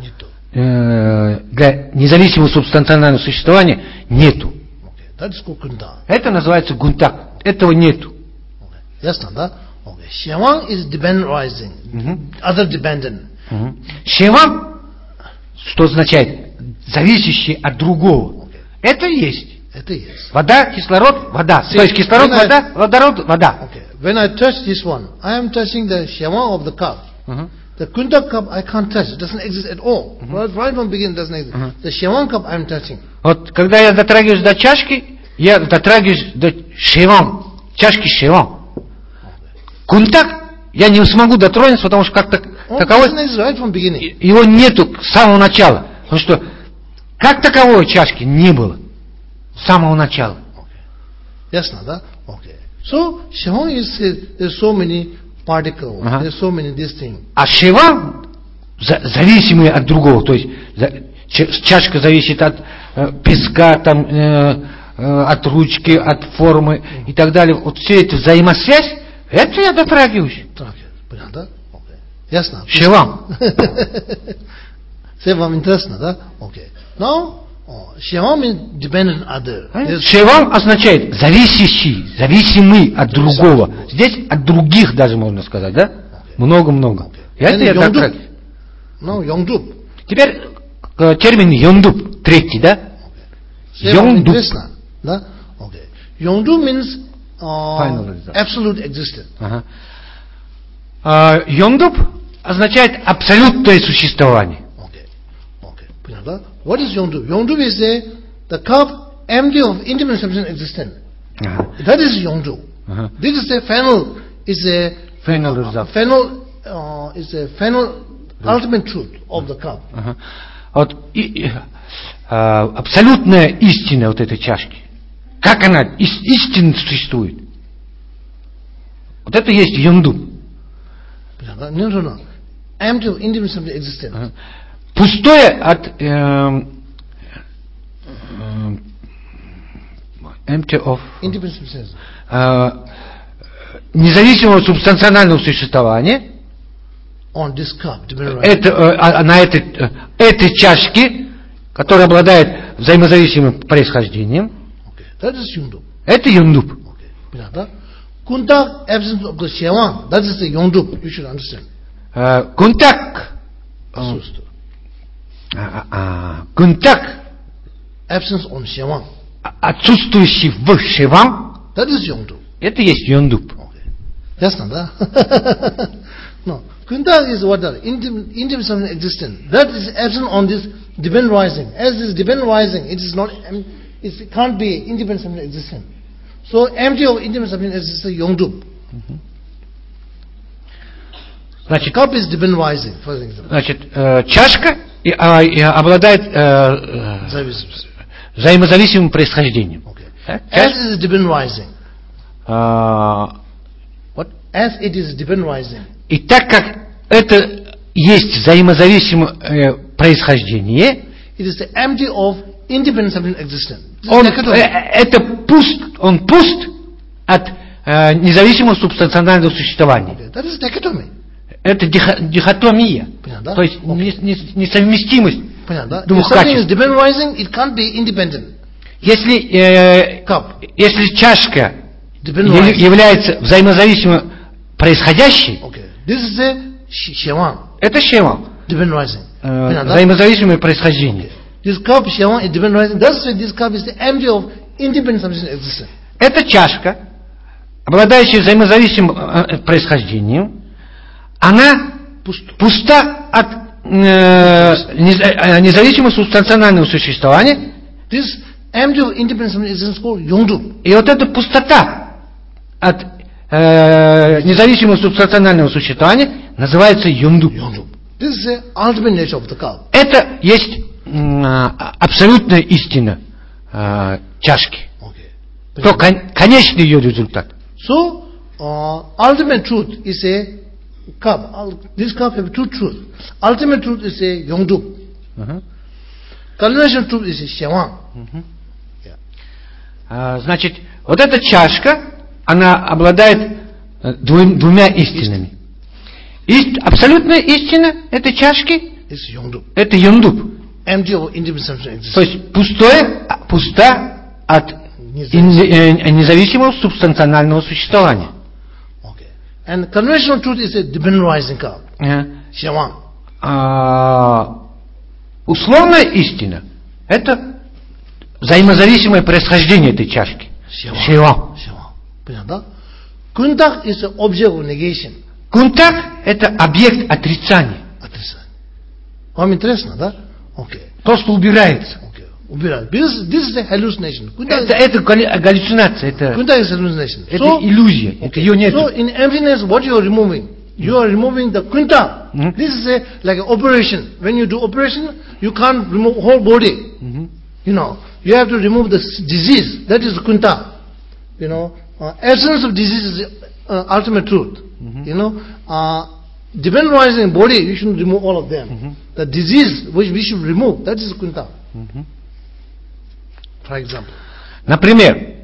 для независимого субстанционального существования нету. Это называется гунтак. Этого нету. Ясно, да? Shewang is dependent rising, other dependent. Shewang, что означает зависящий от другого. Это есть. Это есть. Вода, кислород, вода. То есть кислород, вода, водород, вода. When I touch this one, I am touching the shewang of the cup. The kuntak cup I can't touch. It doesn't exist at all. Right from the beginning, it doesn't exist. The shewang cup I am touching. Вот когда я дотрагиваюсь до чашки, я дотрагиваюсь до шеван, чашки шеван. Кунтак я не смогу дотронуться, потому что как-то таковой, его нету с самого начала. Потому что как таковой чашки не было с самого начала. Ясно, да? Okay. So, shewang is, there's so many particles, there's so many these things. А шеван зависимый от другого, то есть чашка зависит от песка, там, от ручки, от формы и так далее. Вот все это взаимосвязь, это я дотрагиваюсь. Понятно, да? Okay. Ясно. Шеван. Все вам интересно, да? Okay. Now, shewang means dependent on other. Шеван означает зависящий, зависимый от другого. Здесь от других даже можно сказать, да? Много-много. Это я дотрагиваюсь. No, yongdup. Теперь термин йондуп, третий, да? Yongdup. Да? Okay. Yongdup means absolute existence. Йондуп означает абсолютное существование. Понятно? What is yongdup? Yongdup is the cup empty of independent substance existence. That is yongdup. This is the final. Is a final result. Is a final ultimate truth of the cup. Вот абсолютная истина вот этой чашки. Как она истинно существует? Вот это есть йондуп. No. Empty of independent substance existence. Пустое от empty of независимого субстанционального существования. On this cup, это на этой чашке, которая обладает взаимозависимым происхождением. That is yongdup. Это йондуп. Kuntak, absence of the shewang. That is the yongdup. You should understand. Kuntak. Kuntak. Absence on shewang. Отсутствующий в шеван. That is yongdup. Это есть йондуп. Ясно, да? No. Kuntak is what? Independent substance existence. That is absent on this dependent rising. As this dependent rising, it is not. It can't be independent substance existence. So empty of independent substance existence, yongdup. Значит, cup is dependent rising, for example. Значит, чашка обладает взаимозависимым происхождением. As it is dependent rising. What? As it is dependent rising. И так как это есть взаимозависимое происхождение, it is the empty of independent substance existence. Он пуст от независимого субстанционального существования. That is dichotomy. Это дихотомия. Понятно? То есть несовместимость двух качеств. Dependent rising, it can't be independent. Если чашка является взаимозависимо происходящей, this is a shewang. Это шеван. Dependent rising. Взаимозависимое происхождение. This cup shewang is dependent rising. That's why this cup is the empty of independent substance existence. Эта чашка, обладающая взаимозависимым происхождением, она пуста от независимого субстанционального существования. This empty of independent substance existence called yongdup. И вот эта пустота от независимого субстанционального существования называется йондуп. This is the ultimate nature of the cup. Это есть абсолютная истина чашки. То конечный ее результат. So, ultimate truth is a cup. This cup has two truths. Ultimate truth is a yongdup. Culmination truth is a shewang. Значит, вот эта чашка она обладает двумя истинами. Абсолютная истина этой чашки – это Йондуб. То есть пуста от независимого субстанционального существования. And conventional truth is a dependent rising cup. Shewang. Условная истина – это взаимозависимое происхождение этой чашки. Shewang. Понятно? Kuntak is an object of negation. Kuntak – это объект отрицания. Вам интересно, да? Okay. То, что убирается. Убирается. This is a hallucination. Это галлюцинация, это иллюзия, это ее нет. So in emptiness, what you are removing? You are removing the kunta. This is like an operation. When you do operation, you can't remove whole body. You know, you have to remove the disease. That is kunta. You know, essence of disease is ultimate truth. You know, dependent rising body, you should remove all of them. The disease which we should remove, that is kunta. For example. Например,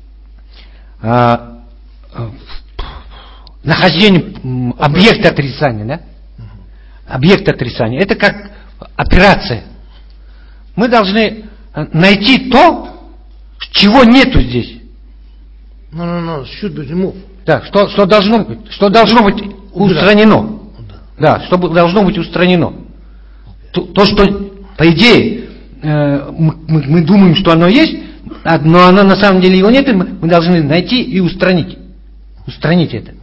нахождение объекта отрицания, да? Объект отрицания. Это как операция. Мы должны найти то, чего нету здесь. No, should be removed. Да, что должно быть устранено. Да, что должно быть устранено. То, что, по идее, мы думаем, что оно есть, но оно на самом деле его нет, и мы должны найти и устранить. Устранить это.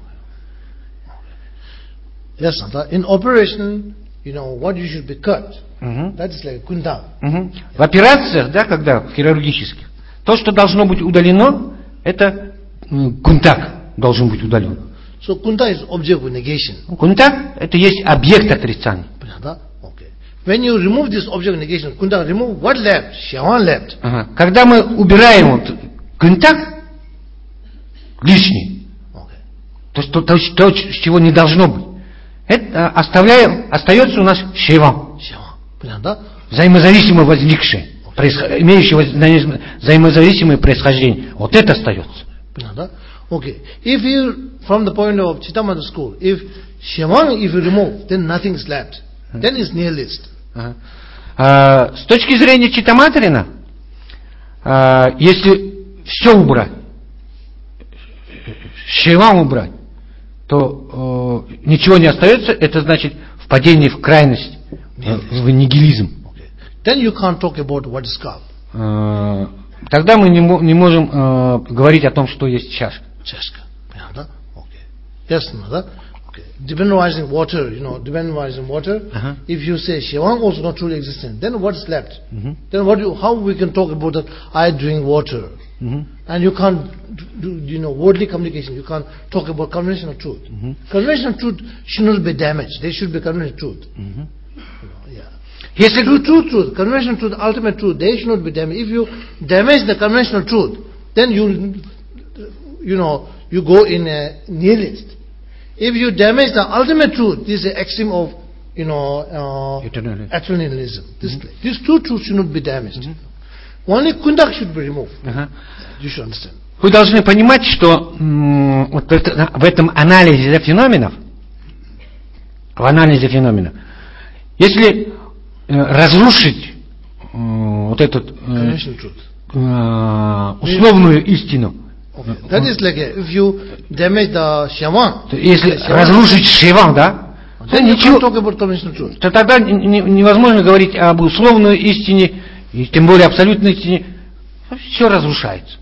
Yes, in operation, you know, what you should be cut. That is like kunta. В операциях, да, когда хирургических, то, что должно быть удалено, это кунтак должен быть удален. So kunta is object of negation. Кунтак это есть объект отрицания. Okay. When you remove this object of negation, kunta remove what left? Shewang left. Когда мы убираем вот кунтак лишний, то, чего не должно быть, это остается у нас шеван. Взаимозависимо возникшее, имеющее взаимозависимое происхождение. Вот это остается. Okay. If you, from the point of Chittamatra school, if Shewang, if you remove, then nothing is left. Then it's nihilist. С точки зрения Читтаматрина, если все убрать, Шеван убрать, то ничего не остается, это значит впадение в крайность, в нигилизм. Then you can't talk about what is cup. Тогда мы не можем говорить о том, что есть чашка. Чашка. Okay. Yes, no, okay. Dependent rising water, you know, dependent rising water. If you say Shewang also not truly existent, then what is left? Then how we can talk about that I drink water? And you can't do, you know, worldly communication. You can't talk about conventional truth. Conventional truth should not be damaged. They should be conventional truth. Yes, truth, conventional truth, ultimate truth, they should not be damaged. If you damage the conventional truth, then you know, you go in a nihilist. If you damage the ultimate truth, this is an extreme of, you know, eternalism. These two truths should not be damaged. Only kundak should be removed. You should understand. Вы должны понимать, что в этом анализе феноменов, если разрушить вот эту условную истину, that is like if you damage the Shewang, если разрушить Шеван, да, то тогда невозможно говорить об условной истине, и тем более абсолютной истине. Все разрушается.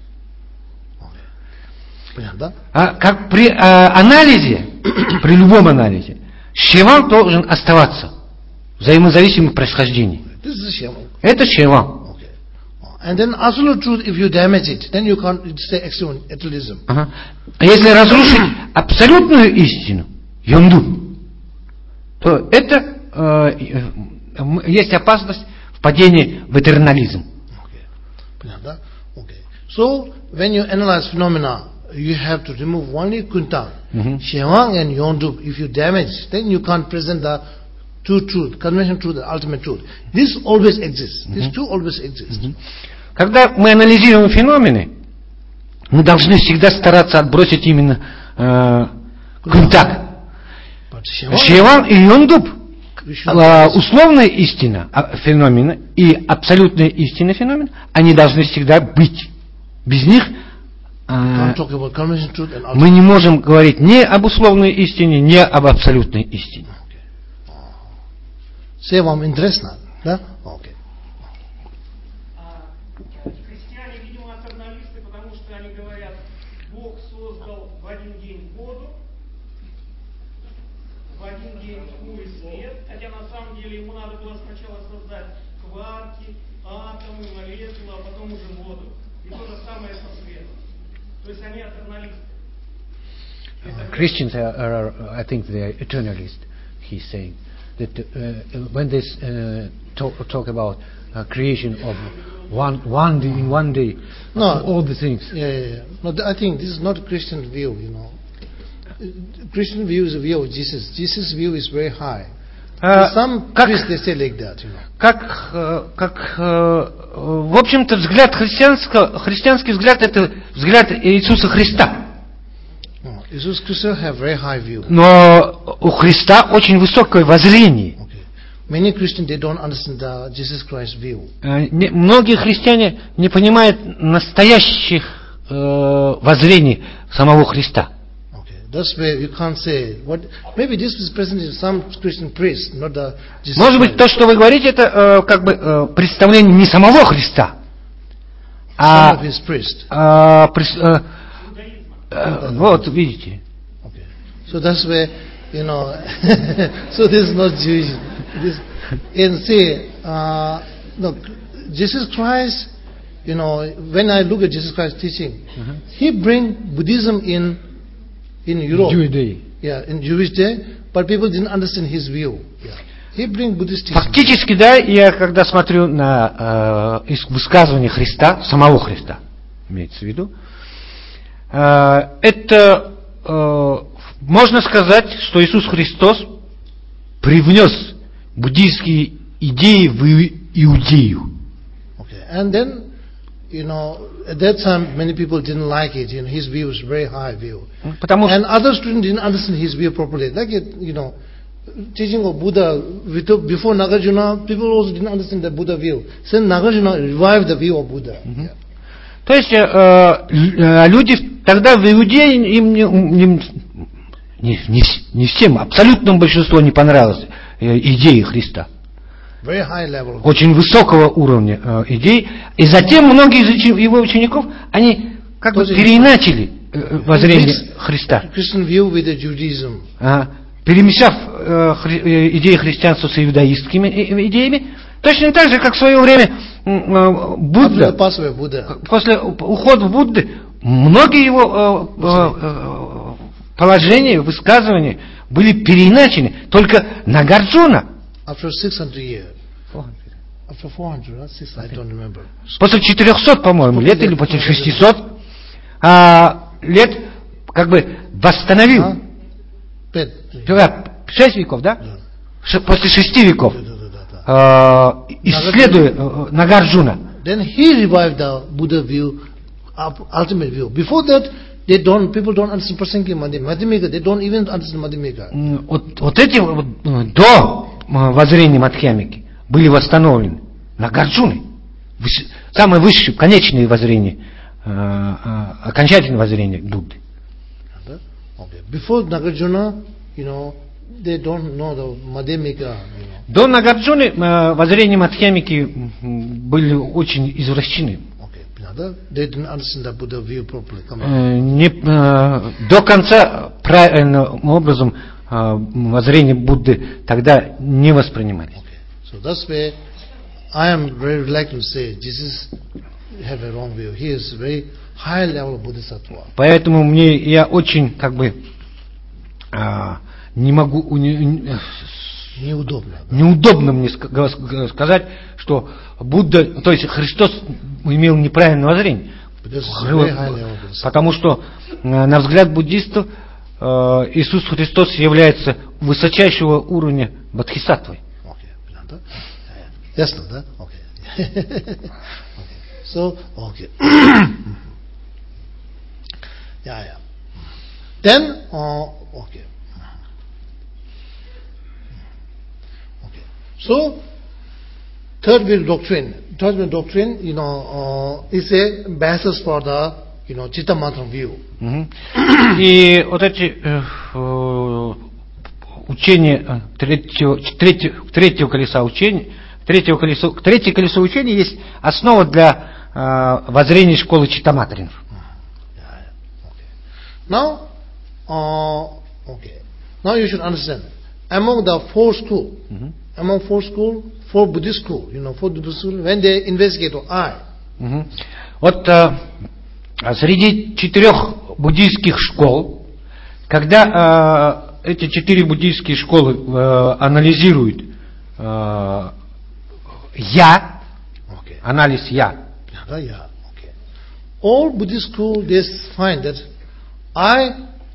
Как при анализе, при любом анализе, Шеван должен оставаться взаимозависимым происхождением. Это Шеван. And then absolute truth, if you damage it, then you can't say extreme eternalism. А если разрушить абсолютную истину, Йонду, то это есть опасность впадения в этернализм. Okay. So when you analyze phenomena, you have to remove only Kuntang, Shewang and Yondu. If you damage, then you can't present the true truth, conventional truth, the ultimate truth. This always exists. These two always exist. Когда мы анализируем феномены, Мы должны всегда стараться отбросить именно кунтак. Шиван и Йондуб, условная истина феномена и абсолютная истина феномена, они должны всегда быть. Без них мы не можем говорить ни об условной истине, ни об абсолютной истине. Все вам интересно, да? Окей. Христиане, видимо, атерналисты, потому что они говорят, Бог создал в один день воду, в один день тьму и свет, хотя на самом деле ему надо было сначала создать кварки, атомы, молекулы, а потом уже воду. И то же самое со светом. То есть они атерналисты. Christians are, I think they are eternalists, he's saying. That when they talk about creation of one day in one day, all the things. Yeah. No, I think this is not a Christian view. Christian view is a view of Jesus. Jesus' view is very high. Some priests they say like that. В общем-то, взгляд христианский взгляд, это взгляд Иисуса Христа. Jesus Christ have very high view. Но у Христа очень высокое воззрение. Many Christians they don't understand the Jesus Christ view. Многие христиане не понимают настоящих воззрений самого Христа. That's why you can't say what. Maybe this is present in some Christian priests, not the Jesus. Может быть, то, что вы говорите, это как бы представление не самого Христа, some of his priests. Вот видите. Okay. So that's where so this is not Jewish. And say, look, Jesus Christ. When I look at Jesus Christ's teaching, he bring Buddhism in Europe. Jewish day. Yeah, in Jewish day, but people didn't understand his view. Yeah. He bring Buddhist teaching. Фактически, да, я когда смотрю на высказывание Христа, самого Христа, имеется в виду, это можно сказать, что Иисус Христос привнес буддийские идеи в Иудею. Okay. And then, at that time, many people didn't like it. His view was very high view. And other students didn't understand his view properly. Like teaching of Buddha before Nagarjuna, people also didn't understand the Buddha view. Then Nagarjuna revived the view of Buddha. Yeah. То есть люди тогда в Иудее им не всем, абсолютному большинству не понравилась идея Христа. Very high level. Очень высокого уровня идей. И затем многие из его учеников, они как бы переиначили воззрение Христа. Christian view with the Judaism. Перемешав идеи христианства с иудаистскими идеями, точно так же, как в свое время Будда, после ухода Будды, многие его положения, высказывания были переиначены. Только Нагарджуна after 600 years. After 400, 600, I don't remember. После 400, по-моему, лет или после 600 лет как бы восстановил. 6 веков, да? После 6 веков. Исследуя Нагарджуна. Then he revived the Buddha view, ultimate view. Before that, people don't understand Prasangi Madhyamika. They don't even understand Madhyamika. Вот эти до воззрения Мадхьямики были восстановлены Нагарджуной. Самое высшее, конечное воззрение, окончательное воззрение Будды. Okay. Before Nagarjuna, they don't know the Madhyamika. До Нагарджуны воззрения Мадхьямики были очень извращены. They didn't understand the Buddha view properly. До конца правильным образом воззрение Будды тогда не воспринимались. So that's why I am very reluctant to say Jesus have a wrong view. He is very high level of Bodhisattva. Поэтому я очень не могу неудобно мне сказать, что Будда, то есть Христос имел неправильное воззрение. Потому что на взгляд буддистов Иисус Христос является высочайшего уровня бодхисаттвой. Ясно, да? Okay. So, okay. Yeah. Then, okay. So, third wheel doctrine, is a basis for the, Chitta Matra view. И вот эти учения третьего колеса учения, третье колесо учения есть основа для воззрения школы Читтаматринов. Now you should understand. Among the four schools, four Buddhist schools, when they investigate I. Вот среди 4 буддийских школ, когда эти 4 буддийские школы анализируют я, анализ я. All Buddhist schools, they find that I,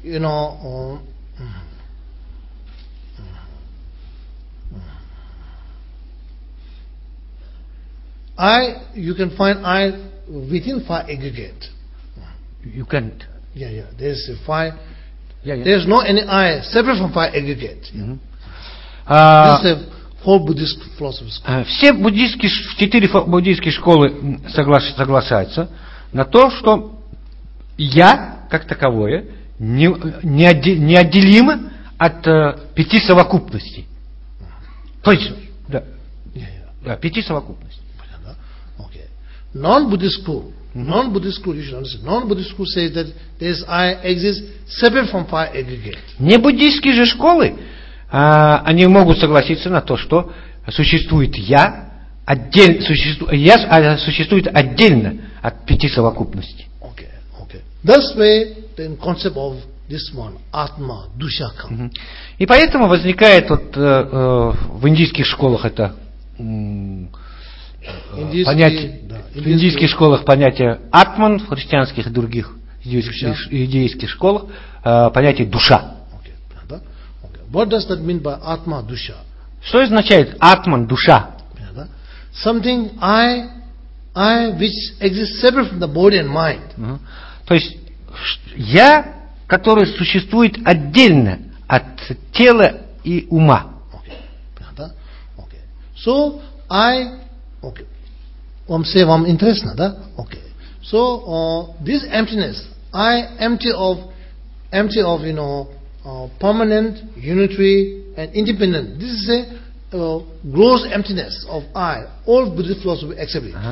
you can find I within 5 aggregate. You can't. Yeah. There's 5. There's no any I separate from 5 aggregate. This is a 4 Buddhist philosophies. Все 4 буддийские школы соглашаются на то, что я, как таковое, неотделимо от 5 совокупностей. То есть, да, 5 совокупностей. Non-Buddhist school, you should understand. Non-Buddhist school says that this I exists separate from 5 aggregate. Не буддийские же школы, они могут согласиться на то, что существует я, существует отдельно от 5 совокупностей. Okay. Thus way, the concept of this one, Atma, Dushaka. И поэтому возникает вот в индийских школах это понятие, в индийских школах понятие атман, в христианских и других иудейских школах понятие душа. What does that mean by Atma, Dusha? Что означает атман, душа? Something I which exists separate from the body and mind. То есть я, который существует отдельно от тела и ума. So say вам интересно, да? So this emptiness, I empty of permanent, unitary, and independent. This is a gross emptiness of I. All Buddhist philosophy accept it.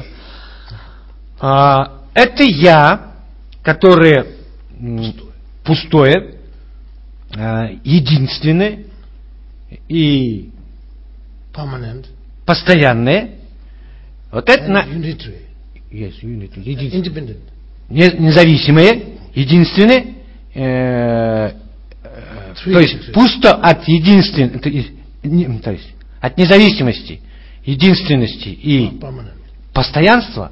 Это я, которое пустое, единственное и permanent, постоянное. Вот это unitary. Yes, unitary. Independent. Независимое, единственное. То есть пусто от от независимости, единственности и постоянства.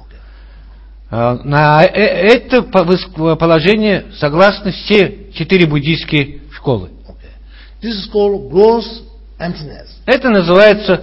На это положение согласны все 4 буддийские школы. This is called gross emptiness. Это называется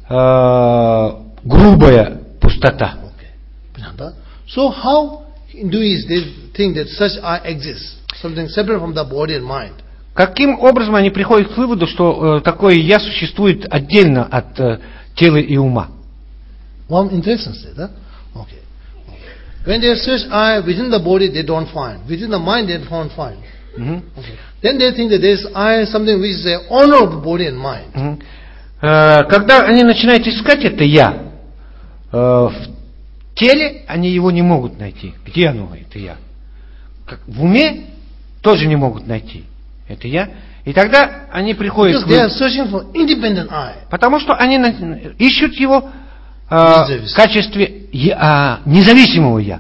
грубая пустота. So how Hindus they think that such I exist, something separate from the body and mind? Каким образом они приходят к выводу, что такое я существует отдельно от тела и ума? Вам интересно, да? Okay. When they search I within the body, they don't find. Within the mind, they don't find. Okay. Then they think that there is I something which is the honor of the body and mind. Когда они начинают искать это я в теле, они его не могут найти. Где оно, это я? В уме тоже не могут найти. Это я. И тогда они приходят потому что они ищут его в качестве независимого я.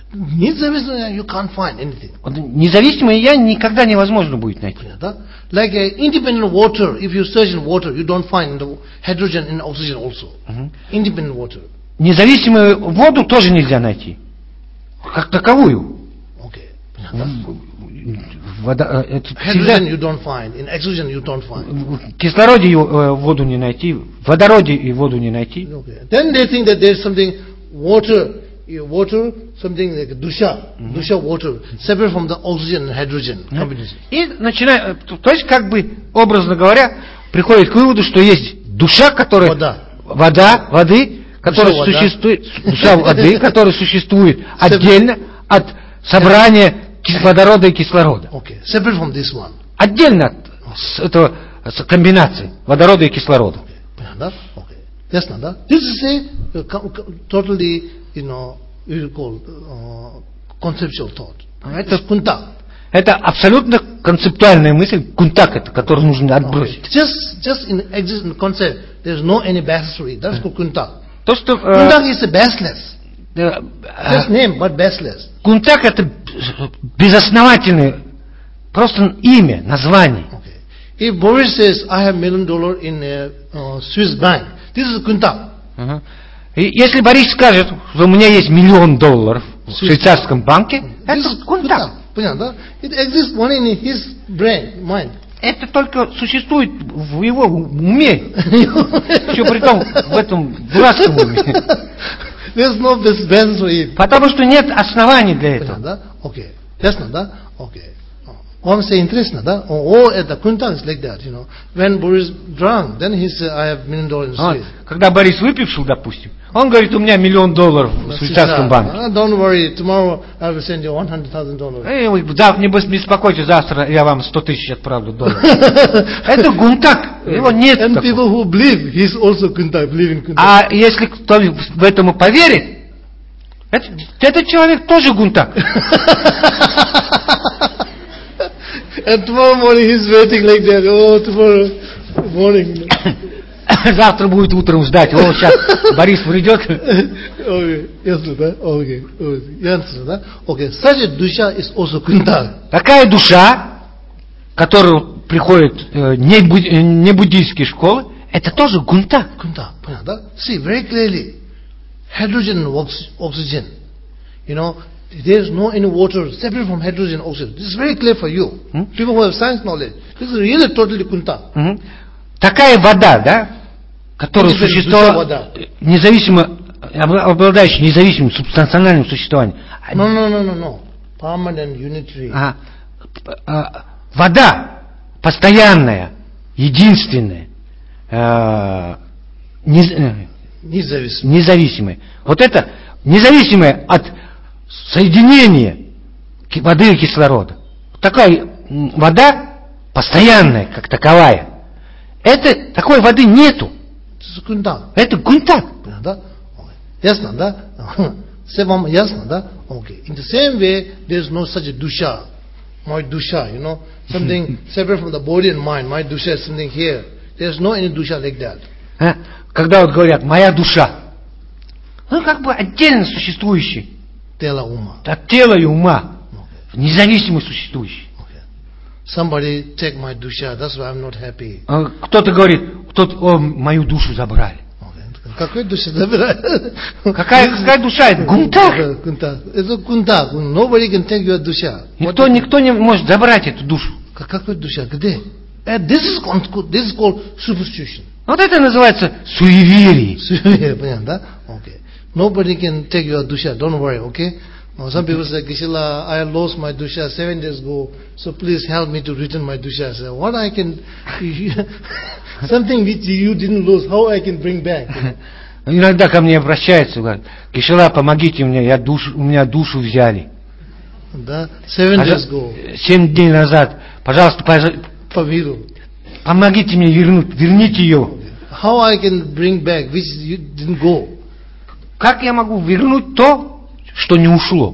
Независимое я никогда невозможно будет найти. Like independent water, if you search in water, you don't find the hydrogen and oxygen also. Independent water. Независимую воду тоже нельзя найти, как таковую. Hydrogen you don't find, in oxygen you don't find. В кислороде воду не найти, в водороде и воду не найти. Then they think that there is something water water, something like dusha, dusha water, separate from the oxygen and hydrogen combination. И начинает, то есть, как бы, образно говоря, приходит к выводу, что есть душа, которая... воды, которая существует, душа воды, которая существует отдельно от собрания водорода и кислорода. Okay. Separate from this one. Отдельно от этого комбинации водорода и кислорода. Okay. Ясно, да? This is a totally, you call conceptual thought. Это кунтак. Это абсолютно концептуальная мысль, кунтак, это, которую нужно отбросить. Just in existing concept, there's no any basis to it. That's called kuntak. То, что kuntak is a baseless. Just name, but baseless. Кунтак это безосновательное, просто имя, название. Okay. If Boris says, I have $1 million in a Swiss bank, this is kuntak. И если Борис скажет, что у меня есть $1 миллион в швейцарском банке, это кунтак. Понятно, да? It exists only in his brain, mind. Это только существует в его уме. Еще при том, в этом дурацком уме. There's no basis for it. Потому что нет оснований для этого. Да? Окей. Ясно, да? Окей. Вам все интересно, да? Это кунтак is like that, When Boris drunk, then he said, I have $1 million in Swiss. Когда Борис выпивший, допустим, он говорит, у меня $1 миллион в швейцарском банке. Don't worry, tomorrow I will send you $100,000. Да, не беспокойтесь, завтра я вам 100 тысяч отправлю долларов. Это кунтак, его нет. And people who believe, he is also kuntak, believe in kuntak. А если кто в этому поверит, этот человек тоже гунтак. And tomorrow morning he's waiting like that. Oh, tomorrow morning. Завтра будет утром ждать. О, сейчас Борис придет. Okay, ясно, да? Okay, ясно, да? Okay, such a dusha is also kuntak. Такая душа, которая приходит не буддийские школы, это тоже гунтак. Kuntak, понятно, да? See, very clearly, hydrogen and oxygen, there's no any water separate from hydrogen and oxygen. This is very clear for you. People who have science knowledge. This is really totally kuntak. Такая вода, да, которая существовала независимо, обладающая независимым субстанциональным существованием. No. Permanent, unitary. Вода постоянная, единственная, независимая. Вот это независимая от соединения воды и кислорода. Такая вода постоянная, как таковая. Такой воды нету. Это гунтак. Ясно, да? Все вам ясно, да? Okay. In the same way, there is no such a dusha. My dusha, something separate from the body and mind. My dusha is something here. There is no any dusha like that. Когда вот говорят, моя душа, как бы отдельно существующий. Тело ума. От тела и ума. Независимо существующий. Somebody take my dusha, that's why I'm not happy. Кто-то говорит, мою душу забрали. Какой душа забрали? Какая душа? Это гунтак. Это гунтак. Nobody can take your душа. Никто не может забрать эту душу. Какой душа? Где? This is called superstition. Вот это называется суеверие. Суеверие, понятно, да? Okay. Nobody can take your dusha. Don't worry, okay? Some people say, Kishila, I lost my dusha 7 days ago, so please help me to return my dusha. I say, what I can, something which you didn't lose, how I can bring back? Иногда ко мне обращаются, говорят, Кишила, помогите мне, у меня душу взяли. Да, 7 days ago. 7 дней назад, пожалуйста, помогите мне верните ее. How I can bring back which you didn't go? Как я могу вернуть то, что не ушло?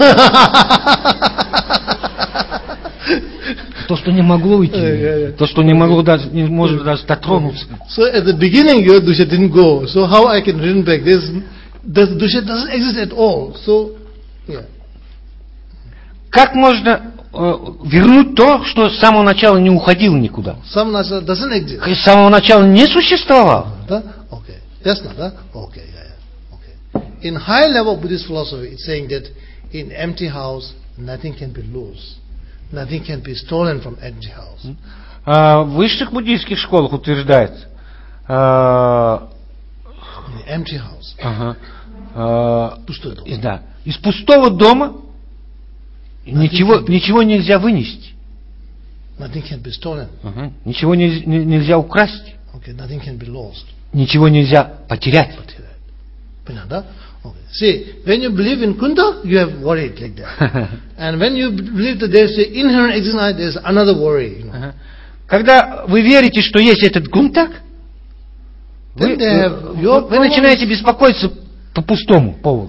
То, что не могло уйти, то, что не может даже дотронуться. So at the beginning your dusha didn't go. So how I can return back? The dusha doesn't exist at all. So yeah. Как можно вернуть то, что с самого начала не уходило никуда? С самого начала не существовало. Да? Okay. Ясно, да? Okay. In high level Buddhist philosophy, it's saying that in empty house nothing can be lost, nothing can be stolen from empty house. В высших буддийских школах утверждается, empty house. из пустого дома ничего нельзя вынести. Nothing can be stolen. Ничего нельзя украсть. Okay, nothing can be lost. Ничего нельзя потерять. Okay. See, when you believe in Kuntak, you have worried like that. And when you believe that there is an inherent existence, there is another worry. Когда вы верите, что есть этот Кунтак, вы начинаете беспокоиться по пустому поводу.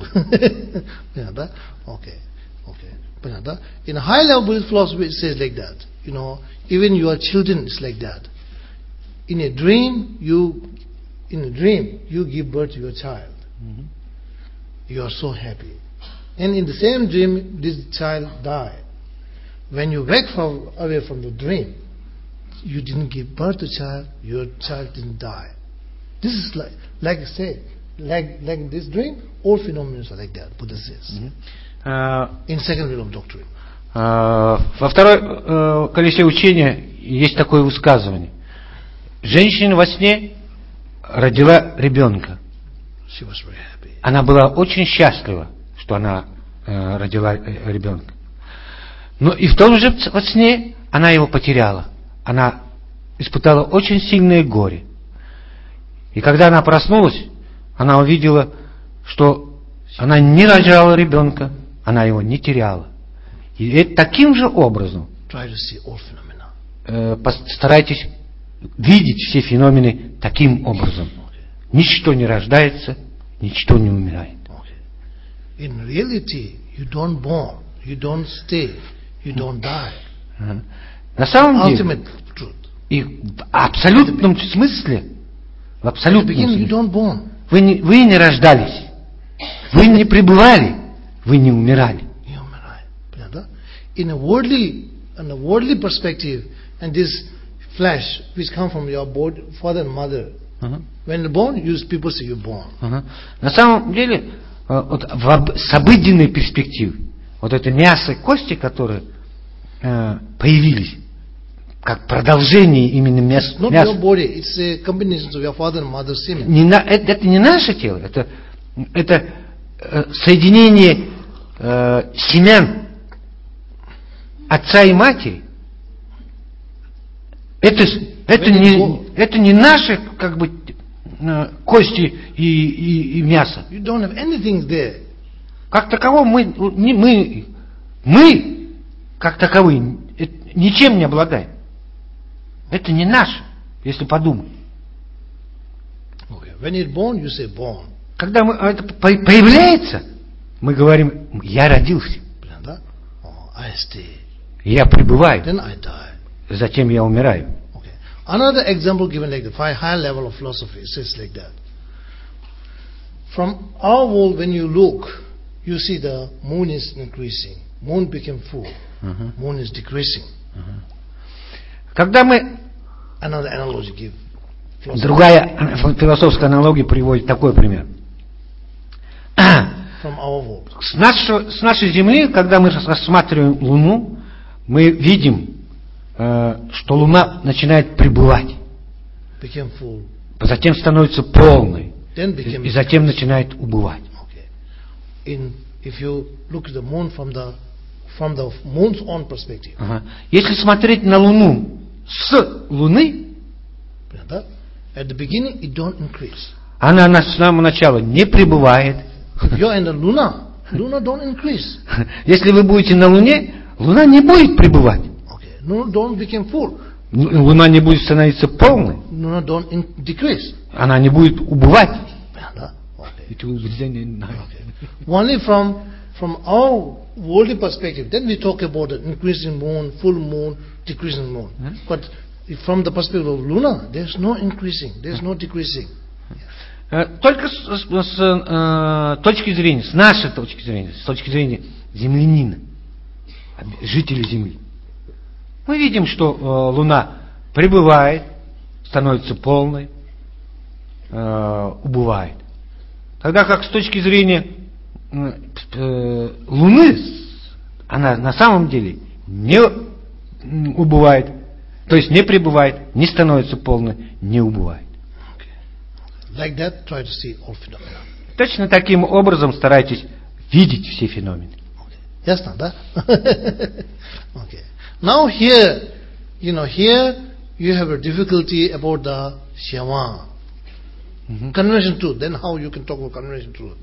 In high level Buddhist philosophy, it says like that. Even your children is like that. In a dream, you give birth to your child. You are so happy. And in the same dream, this child died. When you wake away from the dream, you didn't give birth to child, your child didn't die. This is like I said, like this dream, all phenomena are like that, Buddha says. In second realm doctrine. Во второй колесе учения есть такое высказывание. Женщина во сне родила ребенка. Она была очень счастлива, что она родила ребенка. Но и в том же во сне она его потеряла. Она испытала очень сильное горе. И когда она проснулась, она увидела, что она не рожала ребенка, она его не теряла. И таким же образом старайтесь видеть все феномены таким образом. Ничто не рождается, ничто не умирает. In reality, you don't born, you don't stay, you don't die. На самом деле, и в абсолютном смысле, вы не рождались, вы не пребывали, вы не умирали. In a worldly perspective, and this flesh which come from your father and mother, when you're born, people say you're born. На самом деле, с обыденной перспективы, вот это мясо и кости, которые появились, как продолжение именно мяса. Это не наше тело, это соединение семян отца и матери. Это не наши как бы кости и мясо. Как таково мы как таковые ничем не обладаем. Это не наше, если подумать. When it's born, you say born. Когда это появляется, мы говорим: я родился. I stay. Я пребываю. Then I die. Затем я умираю. Okay. Another example given like the high level of philosophy says like that. From our world, when you look, you see the moon is increasing. Moon became full. Moon is decreasing. Когда мы... Another analogy give. Другая философская аналогия приводит такой пример. From our world. С нашей Земли, когда мы рассматриваем Луну, мы видим, что Луна начинает пребывать. Became full. Затем становится полной. И затем начинает убывать. If you look at the moon from the moon's own perspective. Если смотреть на Луну с Луны, at the beginning it don't increase. Она с самого начала не пребывает. If you're in the Luna don't increase. Если вы будете на Луне, Луна не будет пребывать. Luna don't become full. Луна не будет становиться полной. Luna don't decrease. Она не будет убывать. Only from our worldly perspective, then we talk about the increasing moon, full moon, decreasing moon. But from the perspective of Luna, there's no increasing, there's no decreasing. Только с точки зрения, с нашей точки зрения, с точки зрения землянина, жителей Земли, мы видим, что Луна пребывает, становится полной, убывает. Тогда как с точки зрения Луны, она на самом деле не убывает, то есть не пребывает, не становится полной, не убывает. Like that, try to see all phenomena. точно таким образом старайтесь видеть все феномены. Ясно, да? Okay. Now here, here you have a difficulty about the Shema. Conventional truth. Then how you can talk about conventional truth?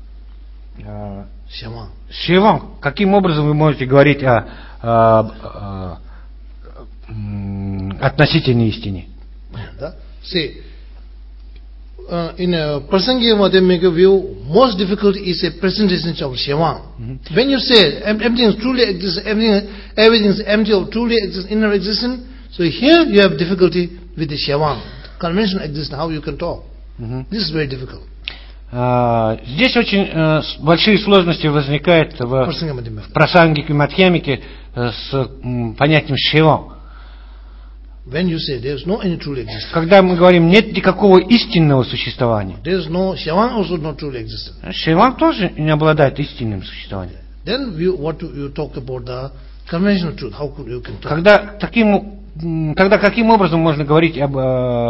Shema. Шива. Каким образом вы можете говорить о относительной истине? Да? See, in a Prasangi Madhyamika view, most difficult is a presentation of Shema. When you say everything is truly exists, everything is empty of truly exists, inner existence, so here you have difficulty with the Shema. Conventional existence, how you can talk. This is very difficult. Здесь очень большие сложности возникают в Прасангике и Мадхьямике с понятием Шива. When you say there is no any truly existence. Когда мы говорим нет никакого истинного существования. There is no Shivan also not truly existence. Шиван тоже не обладает истинным существованием. Then you talk about the conventional truth. How could you can talk? Тогда каким образом можно говорить об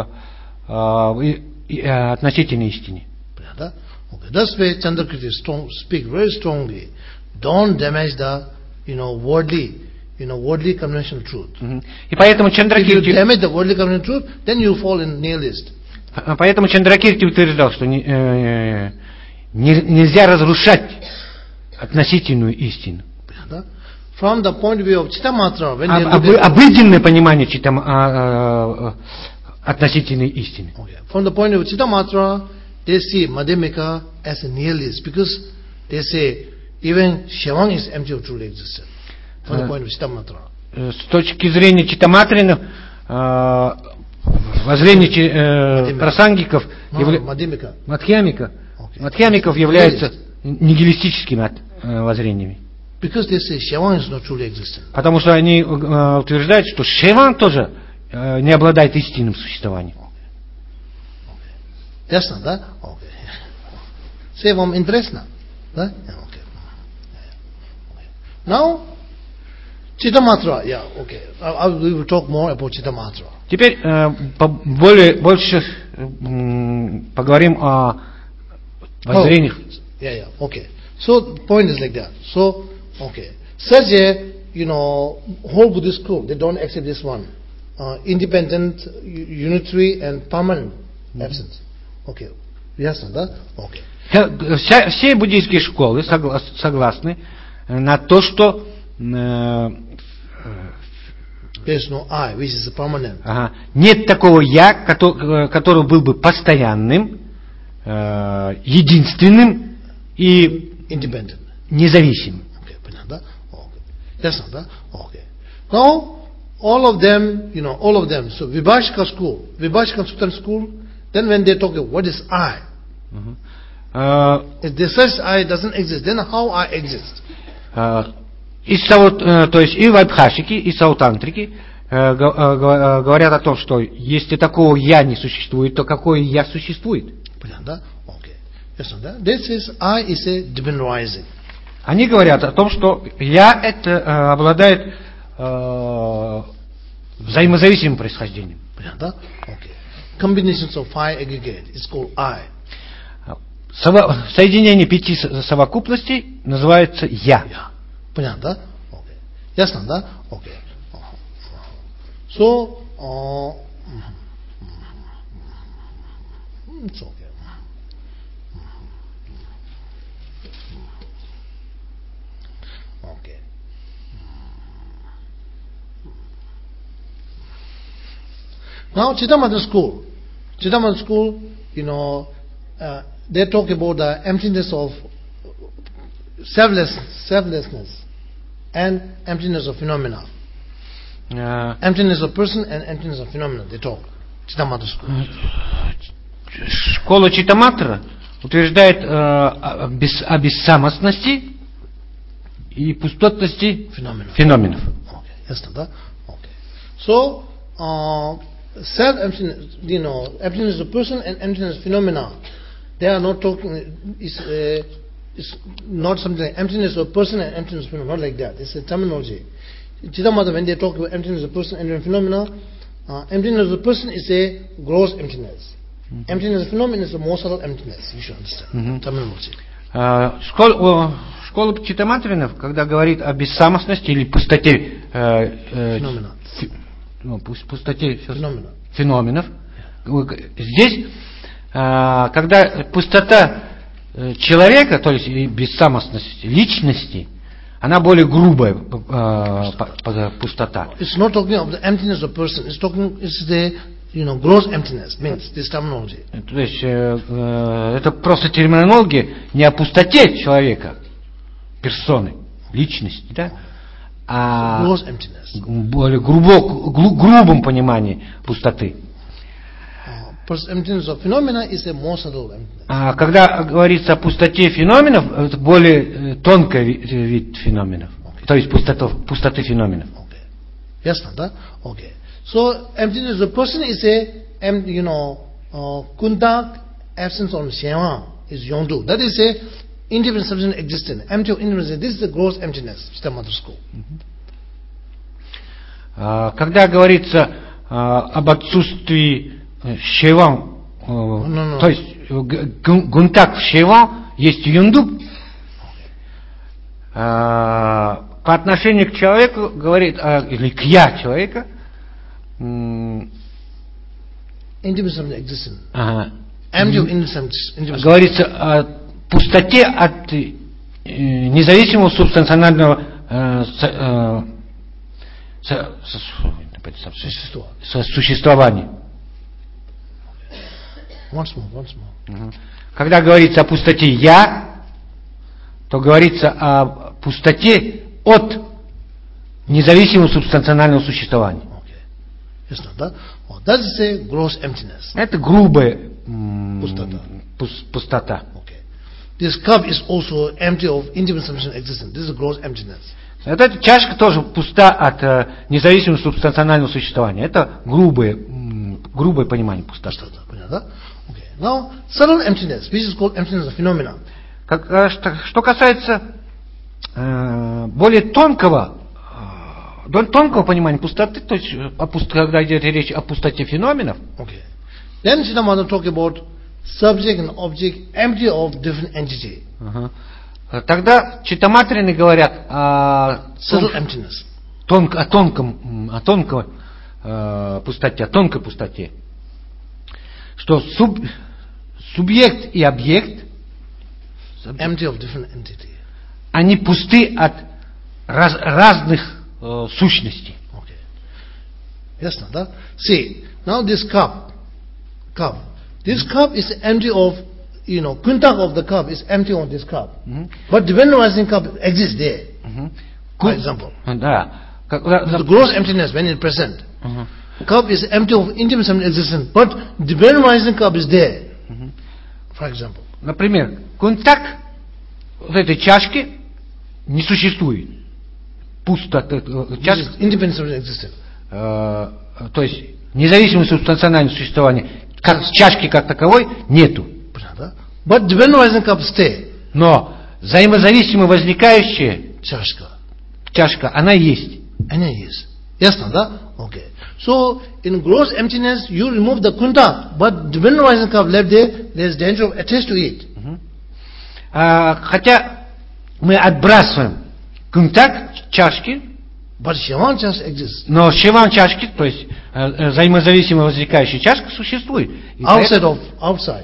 относительной истине? Okay. That's why Chandrakirti speak very strongly. Don't damage the worldly conventional truth. И поэтому Чандракирти... If you damage the worldly conventional truth, then you fall in nihilist. Поэтому Чандракирти утверждал, что нельзя разрушать относительную истину. From the point of view of Chittamatra, when обыденное понимание относительной истины. From the point of view of Chittamatra, they see Madhyamika as a nihilist because they say even Shivang is empty of truly existence. From the point of Chittamatra. С точки зрения Читтаматрина, воззрение прасангиков, мадхьямиков являются нигилистическими воззрениями. Because they say Shivang is not truly existent. Потому что они утверждают, что Шиван тоже не обладает истинным существованием. Ясно, да? Okay. Say вам интересно, да? Okay. Now, Chittamatra, okay. We will talk more about Chittamatra. Теперь больше поговорим о воззрениях. Okay. So the point is like that. So, okay. Such a, whole Buddhist school, they don't accept this one. Independent, unitary and permanent absence. Okay. Ясно, да? Okay. Все буддийские школы согласны на то, что there's no I, which is permanent. Нет такого я, который был бы постоянным, единственным и independent, независимым. Okay, понятно, да? Okay. Ясно, да? Okay. Now, all of them, so Vibhashika school, Vibhashika Suttan school, then when they talk about what is I, if the such I doesn't exist, then how I exist? То есть и вайбхашики, и саутантрики говорят о том, что если такого я не существует, то какое я существует? Понятно, да? Okay. Ясно, да? This is I is a divine rising. Они говорят о том, что я это обладает взаимозависимым происхождением. Понятно, да? Okay. Combinations of five aggregate is called I. Соединение 5 совокупностей называется я. Понятно, да? Okay. Ясно, да? Okay. So, it's okay. Okay. Now, Chittamatra school, they talk about the emptiness of selflessness and emptiness of phenomena. Emptiness of person and emptiness of phenomena, they talk. Chittamatra school. Школа Читтаматра утверждает о бессамостности и пустотности феноменов. Ясно, да? Okay. So, self-emptiness, emptiness of person and emptiness of phenomena, they are not talking, it's not something like emptiness of person and emptiness of phenomena, not like that. It's a terminology. Chittamatra, when they talk about emptiness of person and phenomena, emptiness of person is a gross emptiness. Emptiness phenomenon is a more subtle emptiness. You should understand. Terminology. Школа Читтаматвинов, когда говорит о бессамостности или пустоте феноменов, здесь, когда пустота человека, то есть бессамостность личности, она более грубая пустота. It's not talking of the emptiness of person. It's talking, it's the gross emptiness. Means this terminology. То есть это просто терминология не о пустоте человека, персоны, личности, да, а более грубом понимании пустоты. А когда говорится о пустоте феноменов, это более тонкий вид феноменов, то есть пустоты феноменов. Ясно, да? Okay. So emptiness of person is a, kuntak, absence of shema is yondu. That is a independent substance existence. Empty of independence. This is the gross emptiness. Когда говорится об отсутствии шевам, то есть гунтак в шевам, есть юнду, по отношению к человеку говорит, или к я человека, говорится о пустоте от независимого субстанционального существования. Once more. Когда говорится о пустоте «я», то говорится о пустоте от независимого субстанционального существования. Ясно, да? That is a gross emptiness. Это грубая пустота. This cup is also empty of independent substantial existence. This is a gross emptiness. Эта чашка тоже пуста от независимого субстанционального существования. Это грубое понимание пустоты. Понятно? Okay. Now, subtle emptiness, which is called emptiness of phenomena. Что касается более тонкого понимания пустоты, то есть когда идет речь о пустоте феноменов. Okay. Then Siddhamata talk about subject and object empty of different entity. Тогда читтаматрины говорят о тонкой пустоте, что субъект и объект empty of different entity. Они пусты от разных сущностей. Okay. Ясно, да? See, now this cup. This cup is empty of, kuntak of the cup is empty on this cup. But the venerizing cup exists there. For example. Да. The gross emptiness when it's present. Cup is empty of intimate existence, but the venerizing cup is there. For example. Например, kuntak в этой чашке не существует. Пустота. Independent existence. То есть независимое субстанциональное существование чашки как таковой нету. But the venerizing cup stay. Но взаимозависимо возникающая чашка, она есть. Ясно, да? Okay. So, in gross emptiness, you remove the kuntak, but the venerizing cup left there, there is danger of attached to it. Хотя мы отбрасываем kuntak чашки, but Shivan chashka exists. Но Shivan чашки, то есть взаимозависимо возникающая чашка, существует. Outside.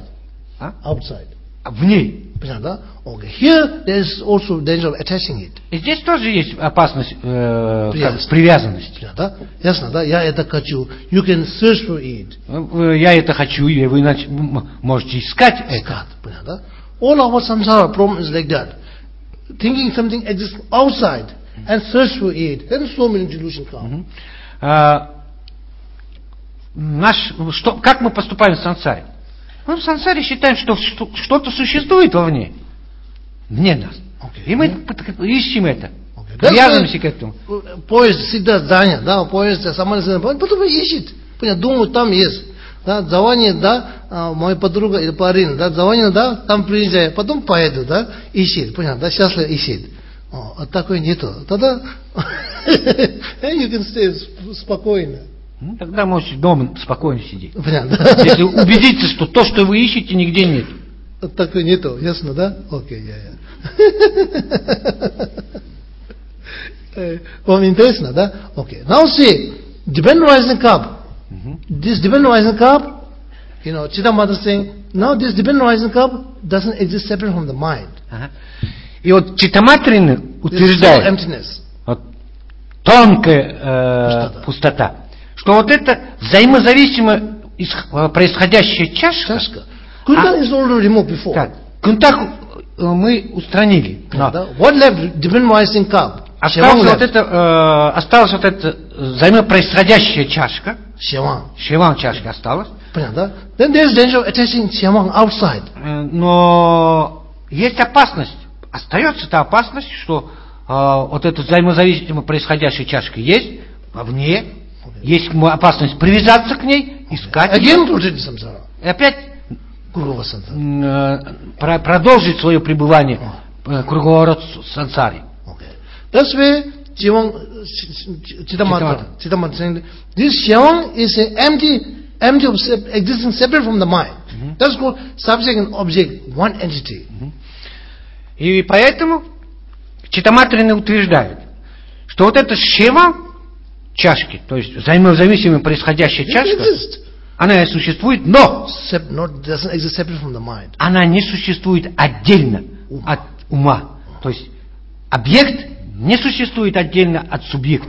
В ней. Да? Okay. Here there is also danger of attaching it. И здесь тоже есть опасность привязанности. Да? Ясно, да? Я это хочу. You can search for it. Я это хочу, и вы можете искать это. Да? All our samsara problem is like that. Thinking something exists outside and search for it. Then so many delusions come. Как мы поступаем в сансаре? Мы в сансаре считаем, что что-то существует вовне нас. И мы ищем это. Привязываемся к этому. Поезд всегда занят, да, поезд самолет, потом ищет. Думаю, там есть. Да, звонит, да, моя подруга или парень, да, звонит, да, там приезжает, потом поеду, да, ищет, понятно, да, счастливо ищет. А такой нету. Тогда you can stay спокойно. Ну, тогда можете дома спокойно сидеть. Понятно. Если убедиться, что то, что вы ищете, нигде нет. Так нету, ясно, да? Окей, Вам интересно, да? Окей. Now see, dependent rising cup. This dependent rising cup, Chittamatra saying, now this dependent rising cup doesn't exist separate from the mind. И вот Читтаматрина утверждает, вот, тонкая пустота, что вот это взаимозависимо происходящая чашка. Kunta is already removed before. Так, кунтак мы устранили. What left? Dependent rising cup. Осталась вот эта взаимопроисходящая чашка. Шеван чашка осталась. Понятно? Then there is danger of attaching Shevang outside. Но есть опасность. Остается та опасность, что вот эта взаимозависимо происходящая чашка есть вовне. Есть опасность привязаться к ней, искать ее. И опять продолжить свое пребывание круговорот сансари. That's why Chittamatra saying this Shevang is empty of existing separate from the mind. That's called subject and object, one entity. И поэтому Читтаматрина утверждает, что вот эта Шева чашки, то есть взаимозависимо происходящая чашка, она существует, но она не существует отдельно от ума. То есть объект не существует отдельно от субъекта.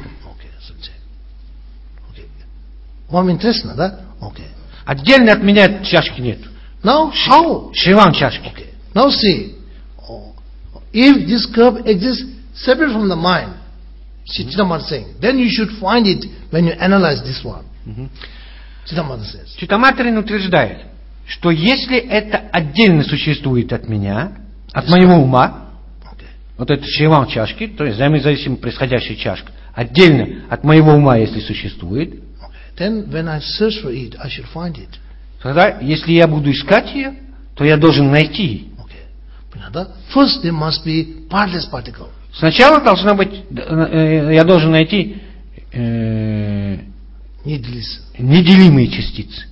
Вам интересно, да? Отдельно от меня чашки нет. Now how? Шеван чашки. Now see, if this curve exists separate from the mind, Chittamatra saying, then you should find it when you analyze this one. Chittamatra says. Читтаматрин утверждает, что если это отдельно существует от меня, от моего ума, вот это шеван чашки, то есть взаимозависимо происходящая чашка, отдельно от моего ума, если существует, then when I search for it, I should find it. Тогда, если я буду искать ее, то я должен найти ее. First there must be partless particle. Сначала должна быть, я должен найти неделимые частицы.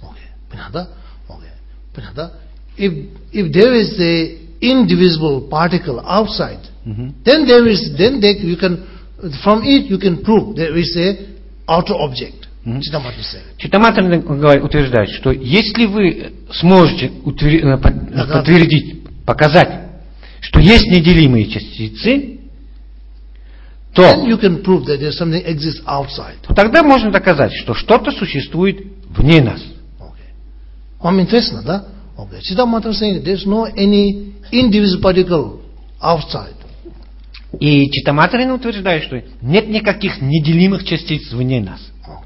If there is a indivisible particle outside, then you can, from it you can prove there is a outer object. Читтаматрина утверждает, что если вы сможете подтвердить, показать, что есть неделимые частицы, то тогда можно доказать, что что-то существует вне нас. Вам интересно, да? Chittamatra saying there is no any indivisible particle outside. И Читтаматрина утверждает, что нет никаких неделимых частиц вне нас.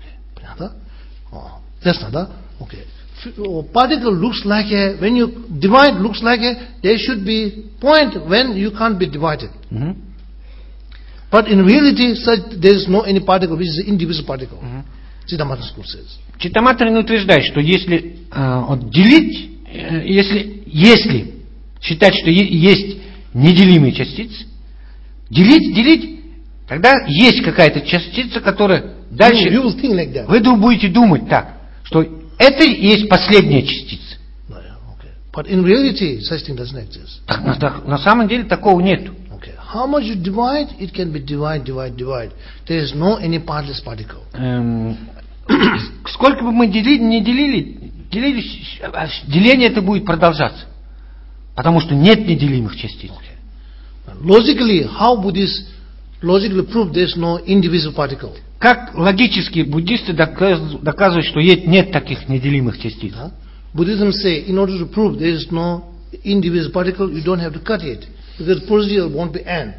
Ясно, да? Particle looks like when you divide, looks like there should be point when you can't be divided. But in reality, there is no any particle which is an indivisible particle. Chittamatra school says. Читтаматрина утверждает, что если делить, если считать, что есть неделимые частицы, делить, тогда есть какая-то частица, которая дальше вы будете думать так, что это и есть последняя частица. But in reality, such thing doesn't exist. На самом деле такого нет. How much you divide, it can be divide. There is no any partless particle. Сколько бы мы не делили, деление это будет продолжаться, потому что нет неделимых частиц. Logically, how Buddhists logically prove there is no indivisible particle? Как логически буддисты доказывают, что нет таких неделимых частиц? Buddhism say, in order to prove there is no indivisible particle, you don't have to cut it, because procedure won't be end.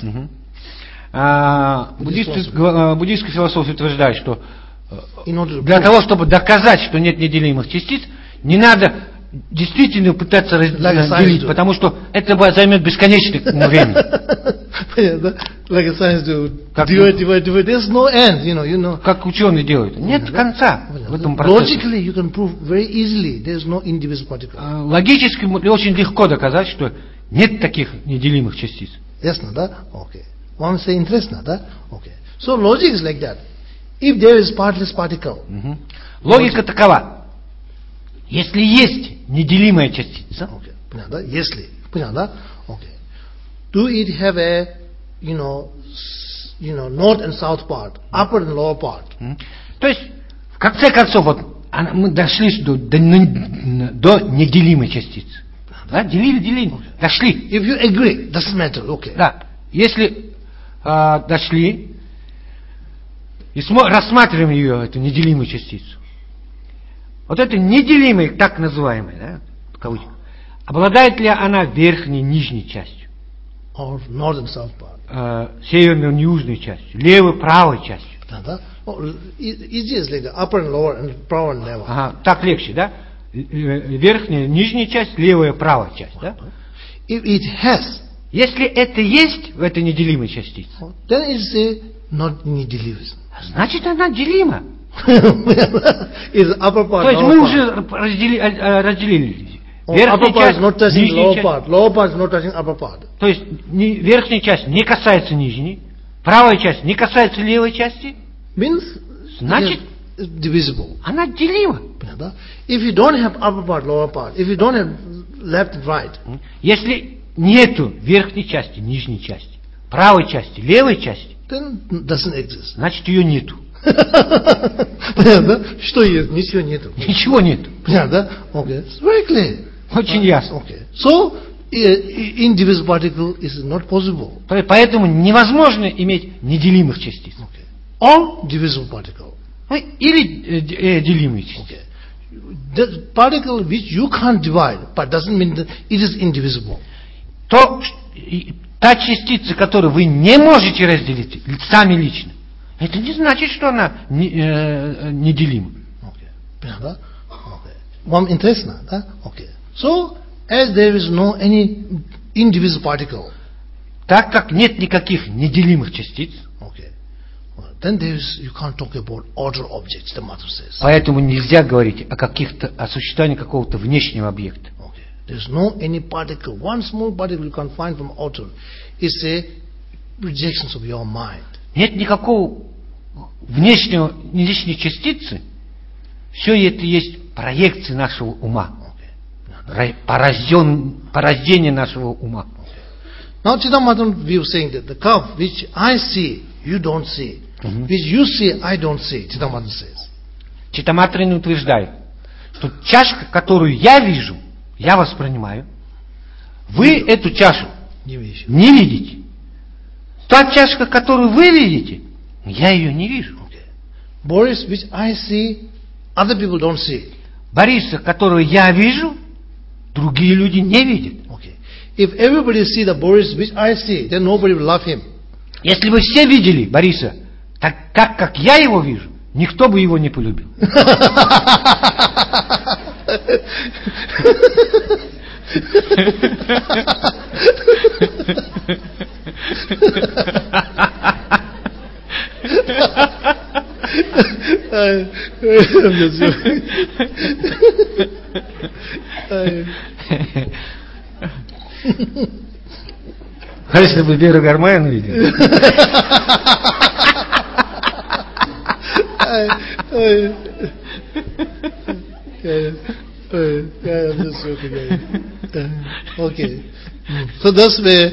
Буддийская философия утверждает, что для того, чтобы доказать, что нет неделимых частиц, не надо действительно пытаться разделить, потому что это займет бесконечное время. Как ученые делают. Нет конца в этом процессе. Логически очень легко доказать, что нет таких неделимых частиц. Ясно, да? Окей. Вам все интересно, да? Окей. So logic is like that. If there is partless particle. Логика такова. Если есть неделимая частица, okay. Понятно? Если, понятно? Okay. Do it have a, north and south part, upper and lower part? То есть, в конце концов, вот мы дошли до неделимой частицы. Да? Делили, дошли. If you agree, doesn't matter, okay. Да. Если дошли и рассматриваем ее, эту неделимую частицу, вот эта неделимая, так называемая, да, в кавычках, обладает ли она верхней и нижней частью? Or north and south part. Северной и южной частью, левой, правой частью. Да? Easy is like the upper and lower and power and level. Ага, так легче, да? Верхняя, нижняя часть, левая, правая часть, да? If it has, если это есть в этой неделимой частице, then it's not неделимой. Значит, она делима. Is upper part, то есть мы уже разделили. Верхняя часть, not touching нижняя lower часть. part. Lower part is not touching upper part. То есть верхняя часть не касается нижней, правая часть не касается левой части. Means, значит, divisible. Она делима. If you don't have upper part, lower part, if you don't have left and right, если нету верхней части, нижней части, правой части, левой части, then doesn't exist. Значит, ее нету. Понятно? Что есть? Ничего нету. Ничего нету. Понятно? Okay. It's very clear. Очень ясно. Okay. So, indivisible particle is not possible. Поэтому невозможно иметь неделимых частиц. Okay. Or divisible particle. Или делимые частицы. Okay. The particle which you can't divide, but doesn't mean that it is indivisible. Та частица, которую вы не можете разделить сами лично, это не значит, что она неделима. Okay. Вам интересно, да? Okay. So, as there is no any indivisible particle, так как нет никаких неделимых частиц, okay, then there is, you can't talk about outer objects, the mother says. Поэтому нельзя говорить о существовании какого-то внешнего объекта. Okay. There is no any particle, one small particle you can find from outer. It's a projections of your mind. Нет никакой внешней частицы, все это есть проекции нашего ума, порождение нашего ума. Now Chidamatan view saying that the cup which I see, you don't see, which you see, I don't see. Chidamatan says. Читаматрин утверждает, что чашка, которую я вижу, я воспринимаю, вы эту чашу не видите. Та чашка, которую вы видите, я ее не вижу. Boris, which I see, other people don't see. Бориса, которую я вижу, другие люди не видят. Okay. If everybody see the Boris which I see, then nobody will love him. Если бы все видели Бориса так, как я его вижу, никто бы его не полюбил. А если бы Веру Гармаян видел? I'm just joking. Okay. So that's where,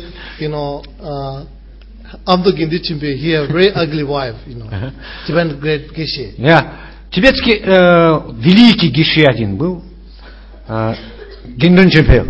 Abdu Gindi Chimpe, he had a very ugly wife, Tibetan great Geshe. Тибетский великий Геше один был, Гиндун Чемпе.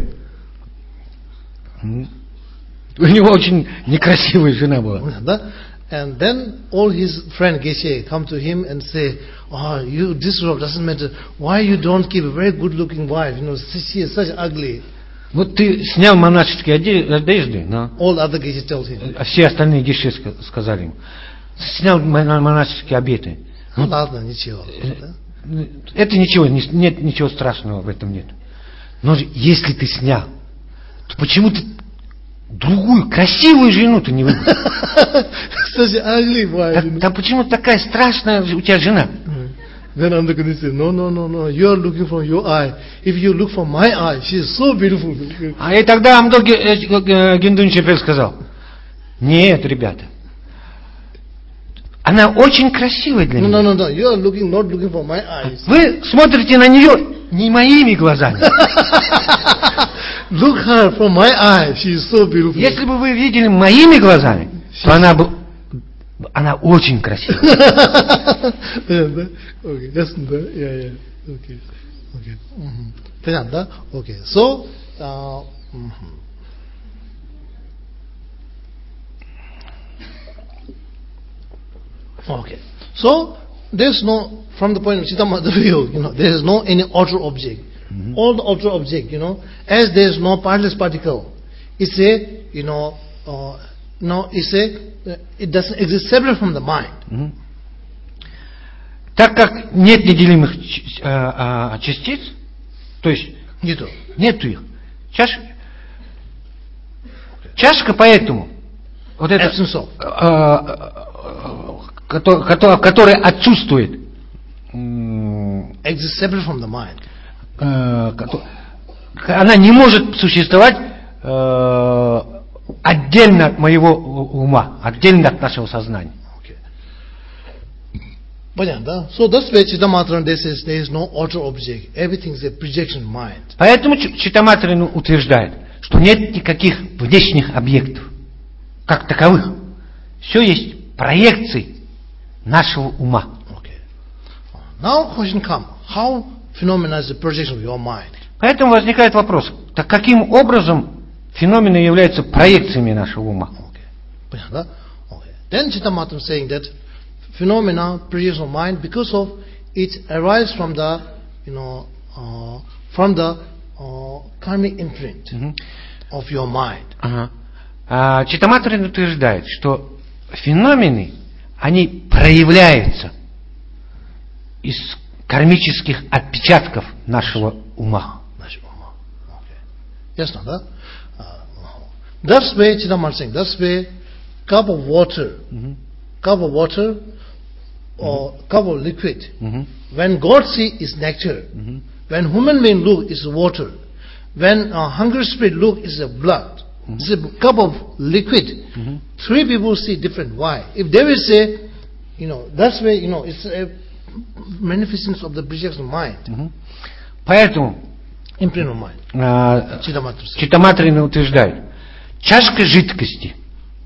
У него очень некрасивая жена была. And then all his friend Geshe come to him and say, "Oh, this robe doesn't matter. Why you don't keep a very good-looking wife? She is such ugly." Вот ты снял монашеские одежды, но all other Geshe told him. Все остальные Геше сказали ему, снял монашеские обеты. Ладно, ничего. Это ничего, нет ничего страшного в этом нет. Но если ты снял, то почему ты другую красивую жену-то не выбрал? Там почему такая страшная у тебя жена? Then I'm going to say, no. You are looking from your eye. If you look from my eye, she is so beautiful. И тогда Амдо Гиндун Чемпе сказал, нет, ребята, Она очень красивая для меня. No. You are not looking for my eyes. Вы смотрите на нее не моими глазами. Look her from my eyes. She is so beautiful. Если бы вы видели моими глазами, то она очень красивая. Okay, listen, yeah. Okay. Понятно, да? Okay. So, okay. So, there's no, from the point of Chitamata view, there is no any outer object. All the outer object, as there is no partless particle, it's it doesn't exist separate from the mind. Так как нет неделимых частиц, то есть нету их. Чашка поэтому, вот это, которая отсутствует, exist separate from the mind. Она не может существовать отдельно от моего ума, отдельно от нашего сознания. Понятно, да? So that's why Chittamatran says there is no outer object. Everything is a projection mind. Поэтому Читтаматрин утверждает, что нет никаких внешних объектов, как таковых. Все есть проекции нашего ума. Okay. Now question come. How phenomena is a projection of your mind? Поэтому возникает вопрос, так каким образом феномены являются проекциями нашего ума? Okay. Понятно, да? Okay. Then Chittamatran saying that phenomena projection of mind because of it arises from the karmic imprint of your mind. Читтаматрин утверждает, что феномены, они проявляются из кармических отпечатков нашего ума. Ясно, да? That's why Chittamatrин saying, that's why cup of water or cup of liquid, when God see is nectar, when human being look is water, when a hungry spirit look is a blood. It's a cup of liquid. Three people see different. Why? If they will say, that's why it's a manifestation of the projection of mind. Поэтому imprint of mind. Читтаматрин утверждает, чашка жидкости.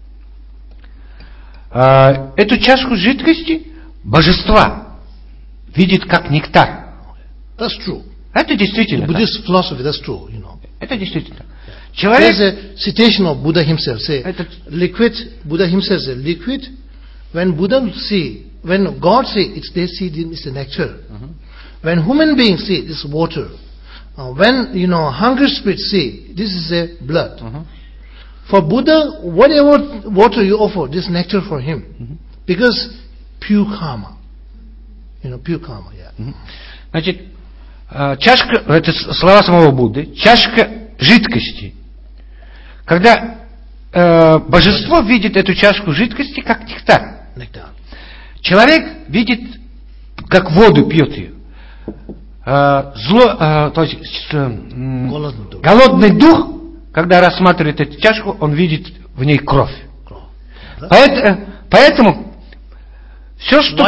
Эту чашку жидкости божества видит как нектар. That's true. Это действительно. Buddhist philosophy, that's true. Это действительно. Человек. There's a citation of Buddha himself. Say, Buddha himself says, liquid. When God see, they see it's a nectar. When human beings see, it's water. When hungry spirits see, this is a blood. For Buddha, whatever water you offer, this nectar for him, because pure karma. Pure karma. Yeah. Значит, чашка, это слова самого Будды, чашка жидкости. Когда божество видит эту чашку жидкости как нектар. Человек видит, как воду пьет ее. То есть голодный дух, когда рассматривает эту чашку, он видит в ней кровь. Поэтому все, что...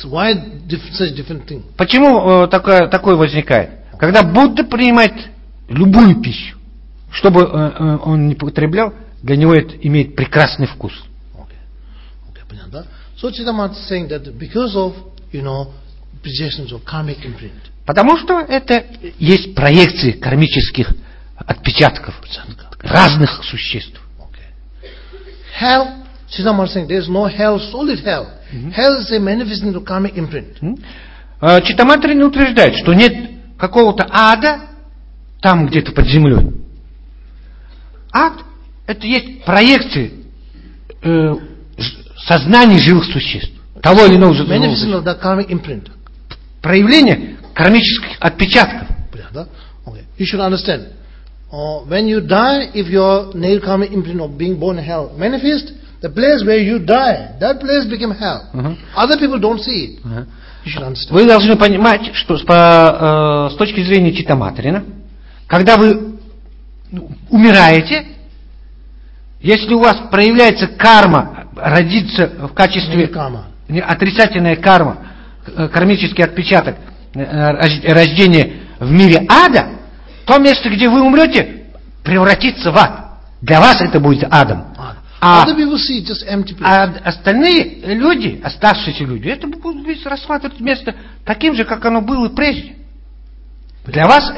Почему такое возникает? Когда Будда принимает любую пищу, чтобы он не потреблял, для него это имеет прекрасный вкус. Понятно. So Chittamatrин is saying that because of projections of karmic imprint. Потому что это есть проекции кармических отпечатков разных существ. Hell, Chittamatrin is saying there is no hell, solid hell. Hell is a manifestation of karmic imprint. Читтаматрин утверждает, что нет какого-то ада там где-то под землей. Ад — это есть проекции сознаний живых существ. Того или иного живого существа. Проявление кармических отпечатков. You should understand. When you die, if your nail karmic imprint of being born in hell manifest, the place where you die, that place became hell. Other people don't see it. You should understand. Вы должны понимать, что с точки зрения Читтаматрина, когда вы умираете, если у вас проявляется карма, родится в качестве отрицательная карма, кармический отпечаток рождения в мире ада, то место, где вы умрете, превратится в ад. Для вас это будет адом. А остальные люди, оставшиеся люди, это будут рассматривать место таким же, как оно было прежде. Для вас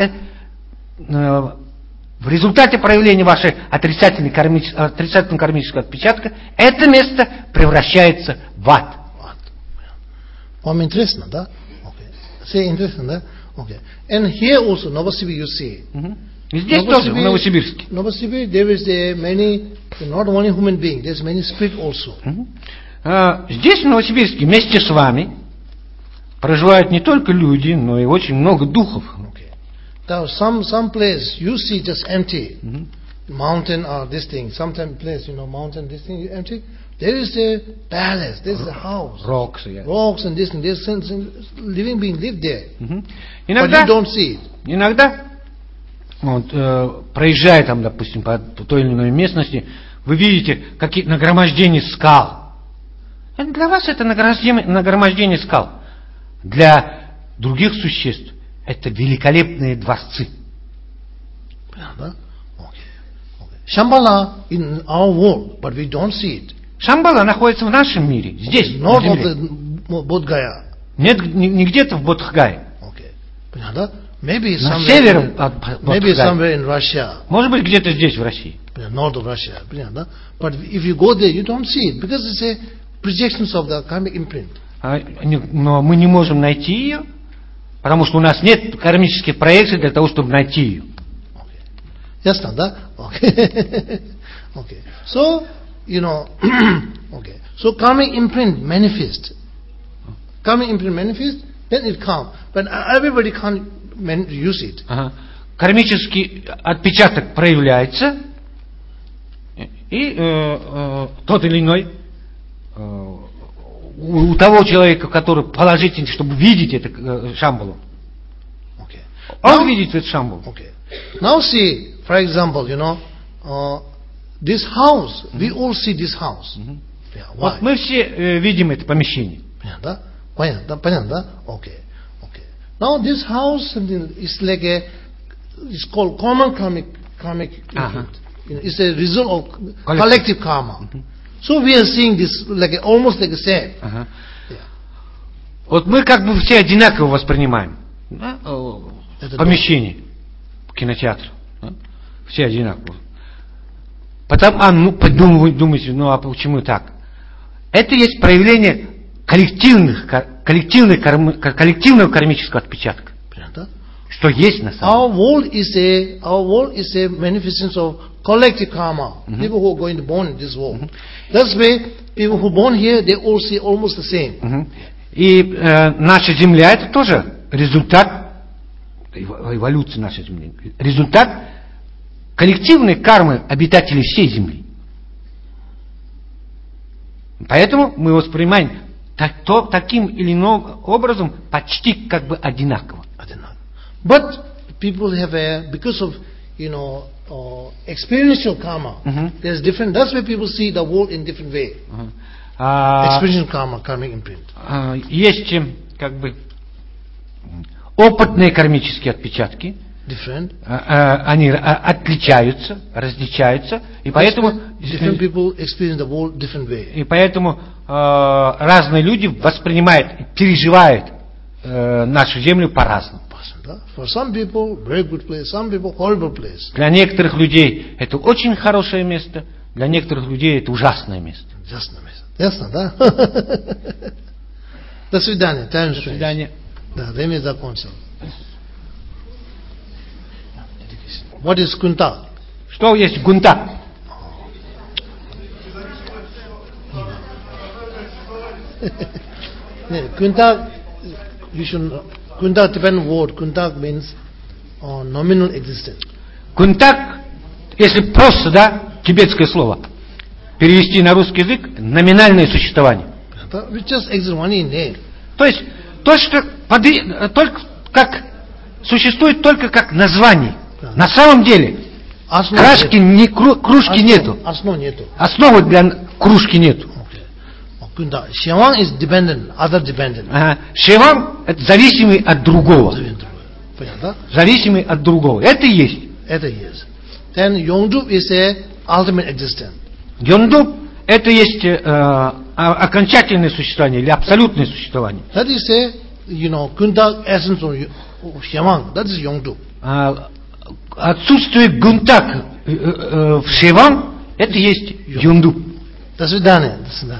в результате проявления вашей отрицательного кармического отпечатка это место превращается в ад. Вам интересно, да? Okay. Интересно, да? Okay. And here also, Novosibir, you see. Здесь тоже, в Новосибирске. Novosibir, there is many, not only human beings, there's many spirit also. Здесь, в Новосибирске, вместе с вами проживают не только люди, но и очень много духов. Okay. Now, some place you see just empty, mountain or this thing. Sometimes place, mountain, this thing empty. There is a palace, there is a house, rocks and this thing. There's living being live there, иногда, but you don't see it. Иногда, проезжая там, допустим, по той или иной местности, вы видите какие-то нагромождения скал. Для вас это нагромождение скал. Для других существ это великолепные дворцы. Shambhala in our world, but we don't see it. Шамбала находится в нашем мире, здесь, not на земле. Bodhgaya. Нет, не где-то в Бодхгае. Okay. Maybe somewhere in Russia. Может быть, где-то здесь, в России. North of Russia. But if you go there, you don't see it, because it's a projections of the karmic imprint. Но мы не можем найти ее, потому что у нас нет кармических проекций для того, чтобы найти ее. Ясно, да? Okay. So, okay. So karmic imprint manifest. Karmic imprint manifest, then it comes. But everybody can't use it. Кармический отпечаток проявляется, и тот или иной у того человека, который положительный, чтобы видеть это Шамбалу, он видит эту Шамбалу. Now see, for example, this house, we all see this house. Вот мы все видим это помещение. Понятно, да? Okay. Now this house is like it's called common karmic imprint. It's a result of collective karma. So we are seeing this almost like a same. Вот мы как бы все одинаково воспринимаем помещение, кинотеатр. Все одинаково. Потом, думаете, а почему так? Это есть проявление коллективного кармического отпечатка. Что есть на самом деле. Our world is a manifestation of collective karma. People who are going to born in this world. That's why people who born here, they all see almost the same. И наша Земля это тоже результат эволюции нашей Земли. Результат коллективной кармы обитателей всей Земли. Поэтому мы воспринимаем таким или иным образом почти как бы одинаково. But people have because of experiential karma, there's different. That's why people see the world in different way. Experiential karma, karmic imprint. Есть как бы опытные кармические отпечатки. Different. Они отличаются, различаются, и поэтому different people experience the world different way. И поэтому разные люди воспринимают, переживают нашу землю по-разному. For some people, very good place. Some people, horrible place. Для некоторых людей это очень хорошее место, для некоторых людей это ужасное место. Ужасное место. Ясно, да? До свидания. До свидания. Да, время закончилось. What is kunta? Что есть гунта? Kunta, you should. Kunta depends word. Kunta means nominal existence. Кунтак, если просто, тибетское слово, перевести на русский язык, номинальное существование. Which just exists only in name. То есть то, что только как существует только как название. На самом деле кружки нету. Основы нету. Основы для кружки нету. Kunda. Shevang is dependent, other dependent. Шеван — это зависимый от другого. Понятно? Зависимый от другого. Это есть. Это есть. Then Yongdup is a ultimate existence. Йондуп — это есть окончательное существование или абсолютное существование. That is a, Kundak essence of Shevang. That is Yongdup. Отсутствие гунтак в Шеван — это есть Йондуп. До свидания.